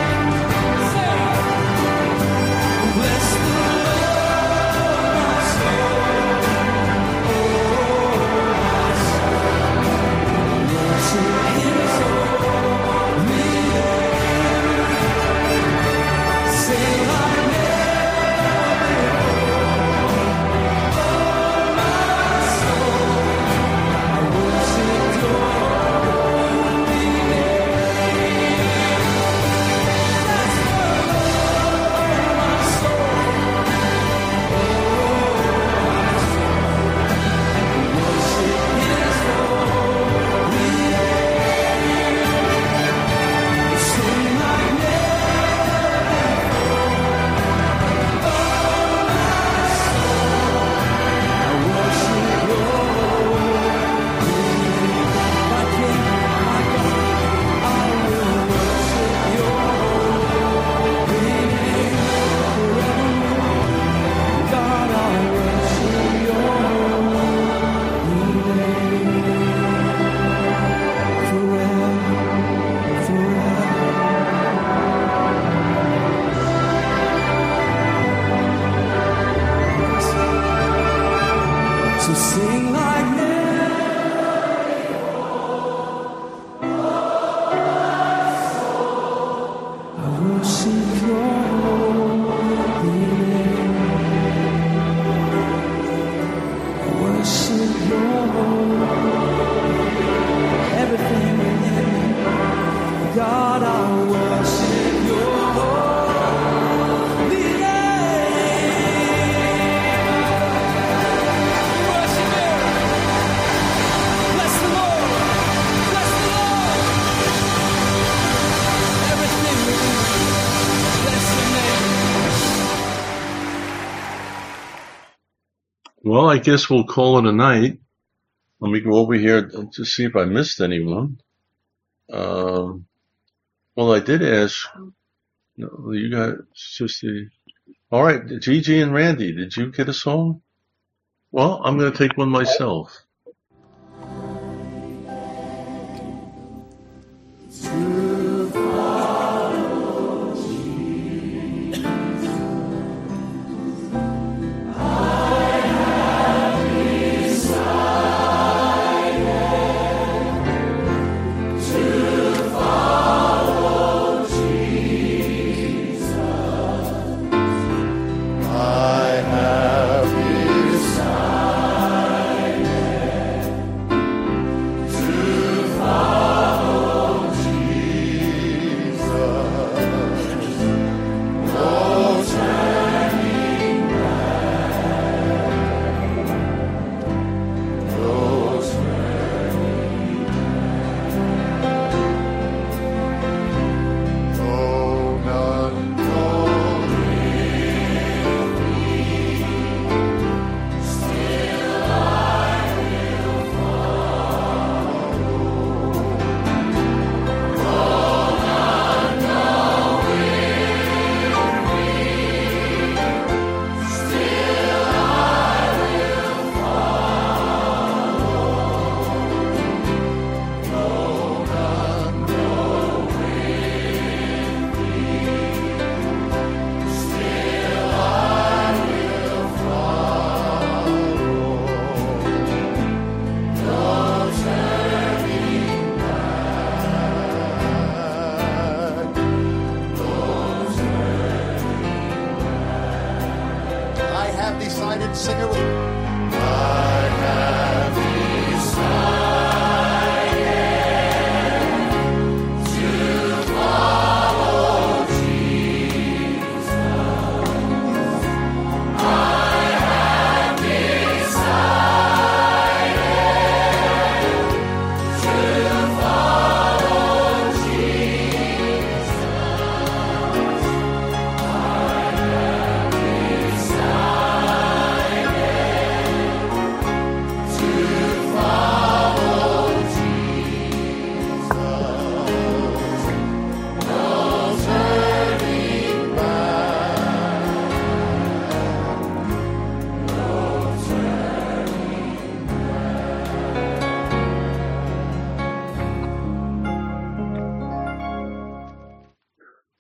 Well, I guess we'll call it a night. Let me go over here to see if I missed anyone. Um, well, I did ask. No, you got just the. All right, Gigi and Randy, did you get a song? Well, I'm going to take one myself. Sing it with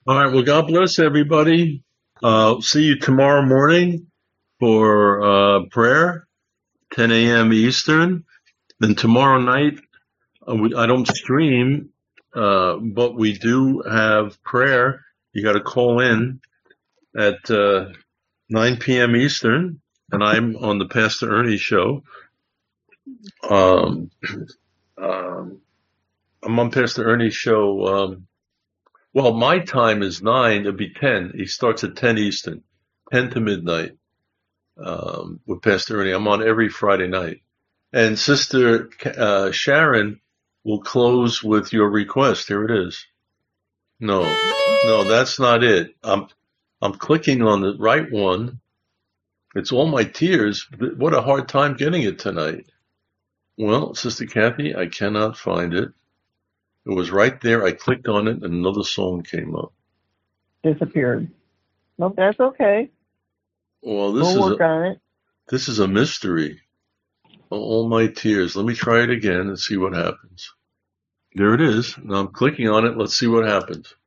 All right. Well, God bless everybody. Uh, see you tomorrow morning for uh, prayer, ten a.m. Eastern. Then tomorrow night, uh, we, I don't stream, uh, but we do have prayer. You got to call in at uh, nine p.m. Eastern, and I'm on the Pastor Ernie show. Um, um, I'm on Pastor Ernie's show. Um, well, my time is nine. It'll be ten. He starts at ten Eastern, ten to midnight, um, with Pastor Ernie. I'm on every Friday night. And Sister uh, Sharon will close with your request. Here it is. No, no, that's not it. I'm, I'm clicking on the right one. It's all my tears. What a hard time getting it tonight. Well, Sister Kathy, I cannot find it. It was right there. I clicked on it and another song came up. Disappeared. Nope, that's okay. Well, this we'll is work a, on it. this is a mystery. All my tears. Let me try it again and see what happens. There it is. Now I'm clicking on it. Let's see what happens.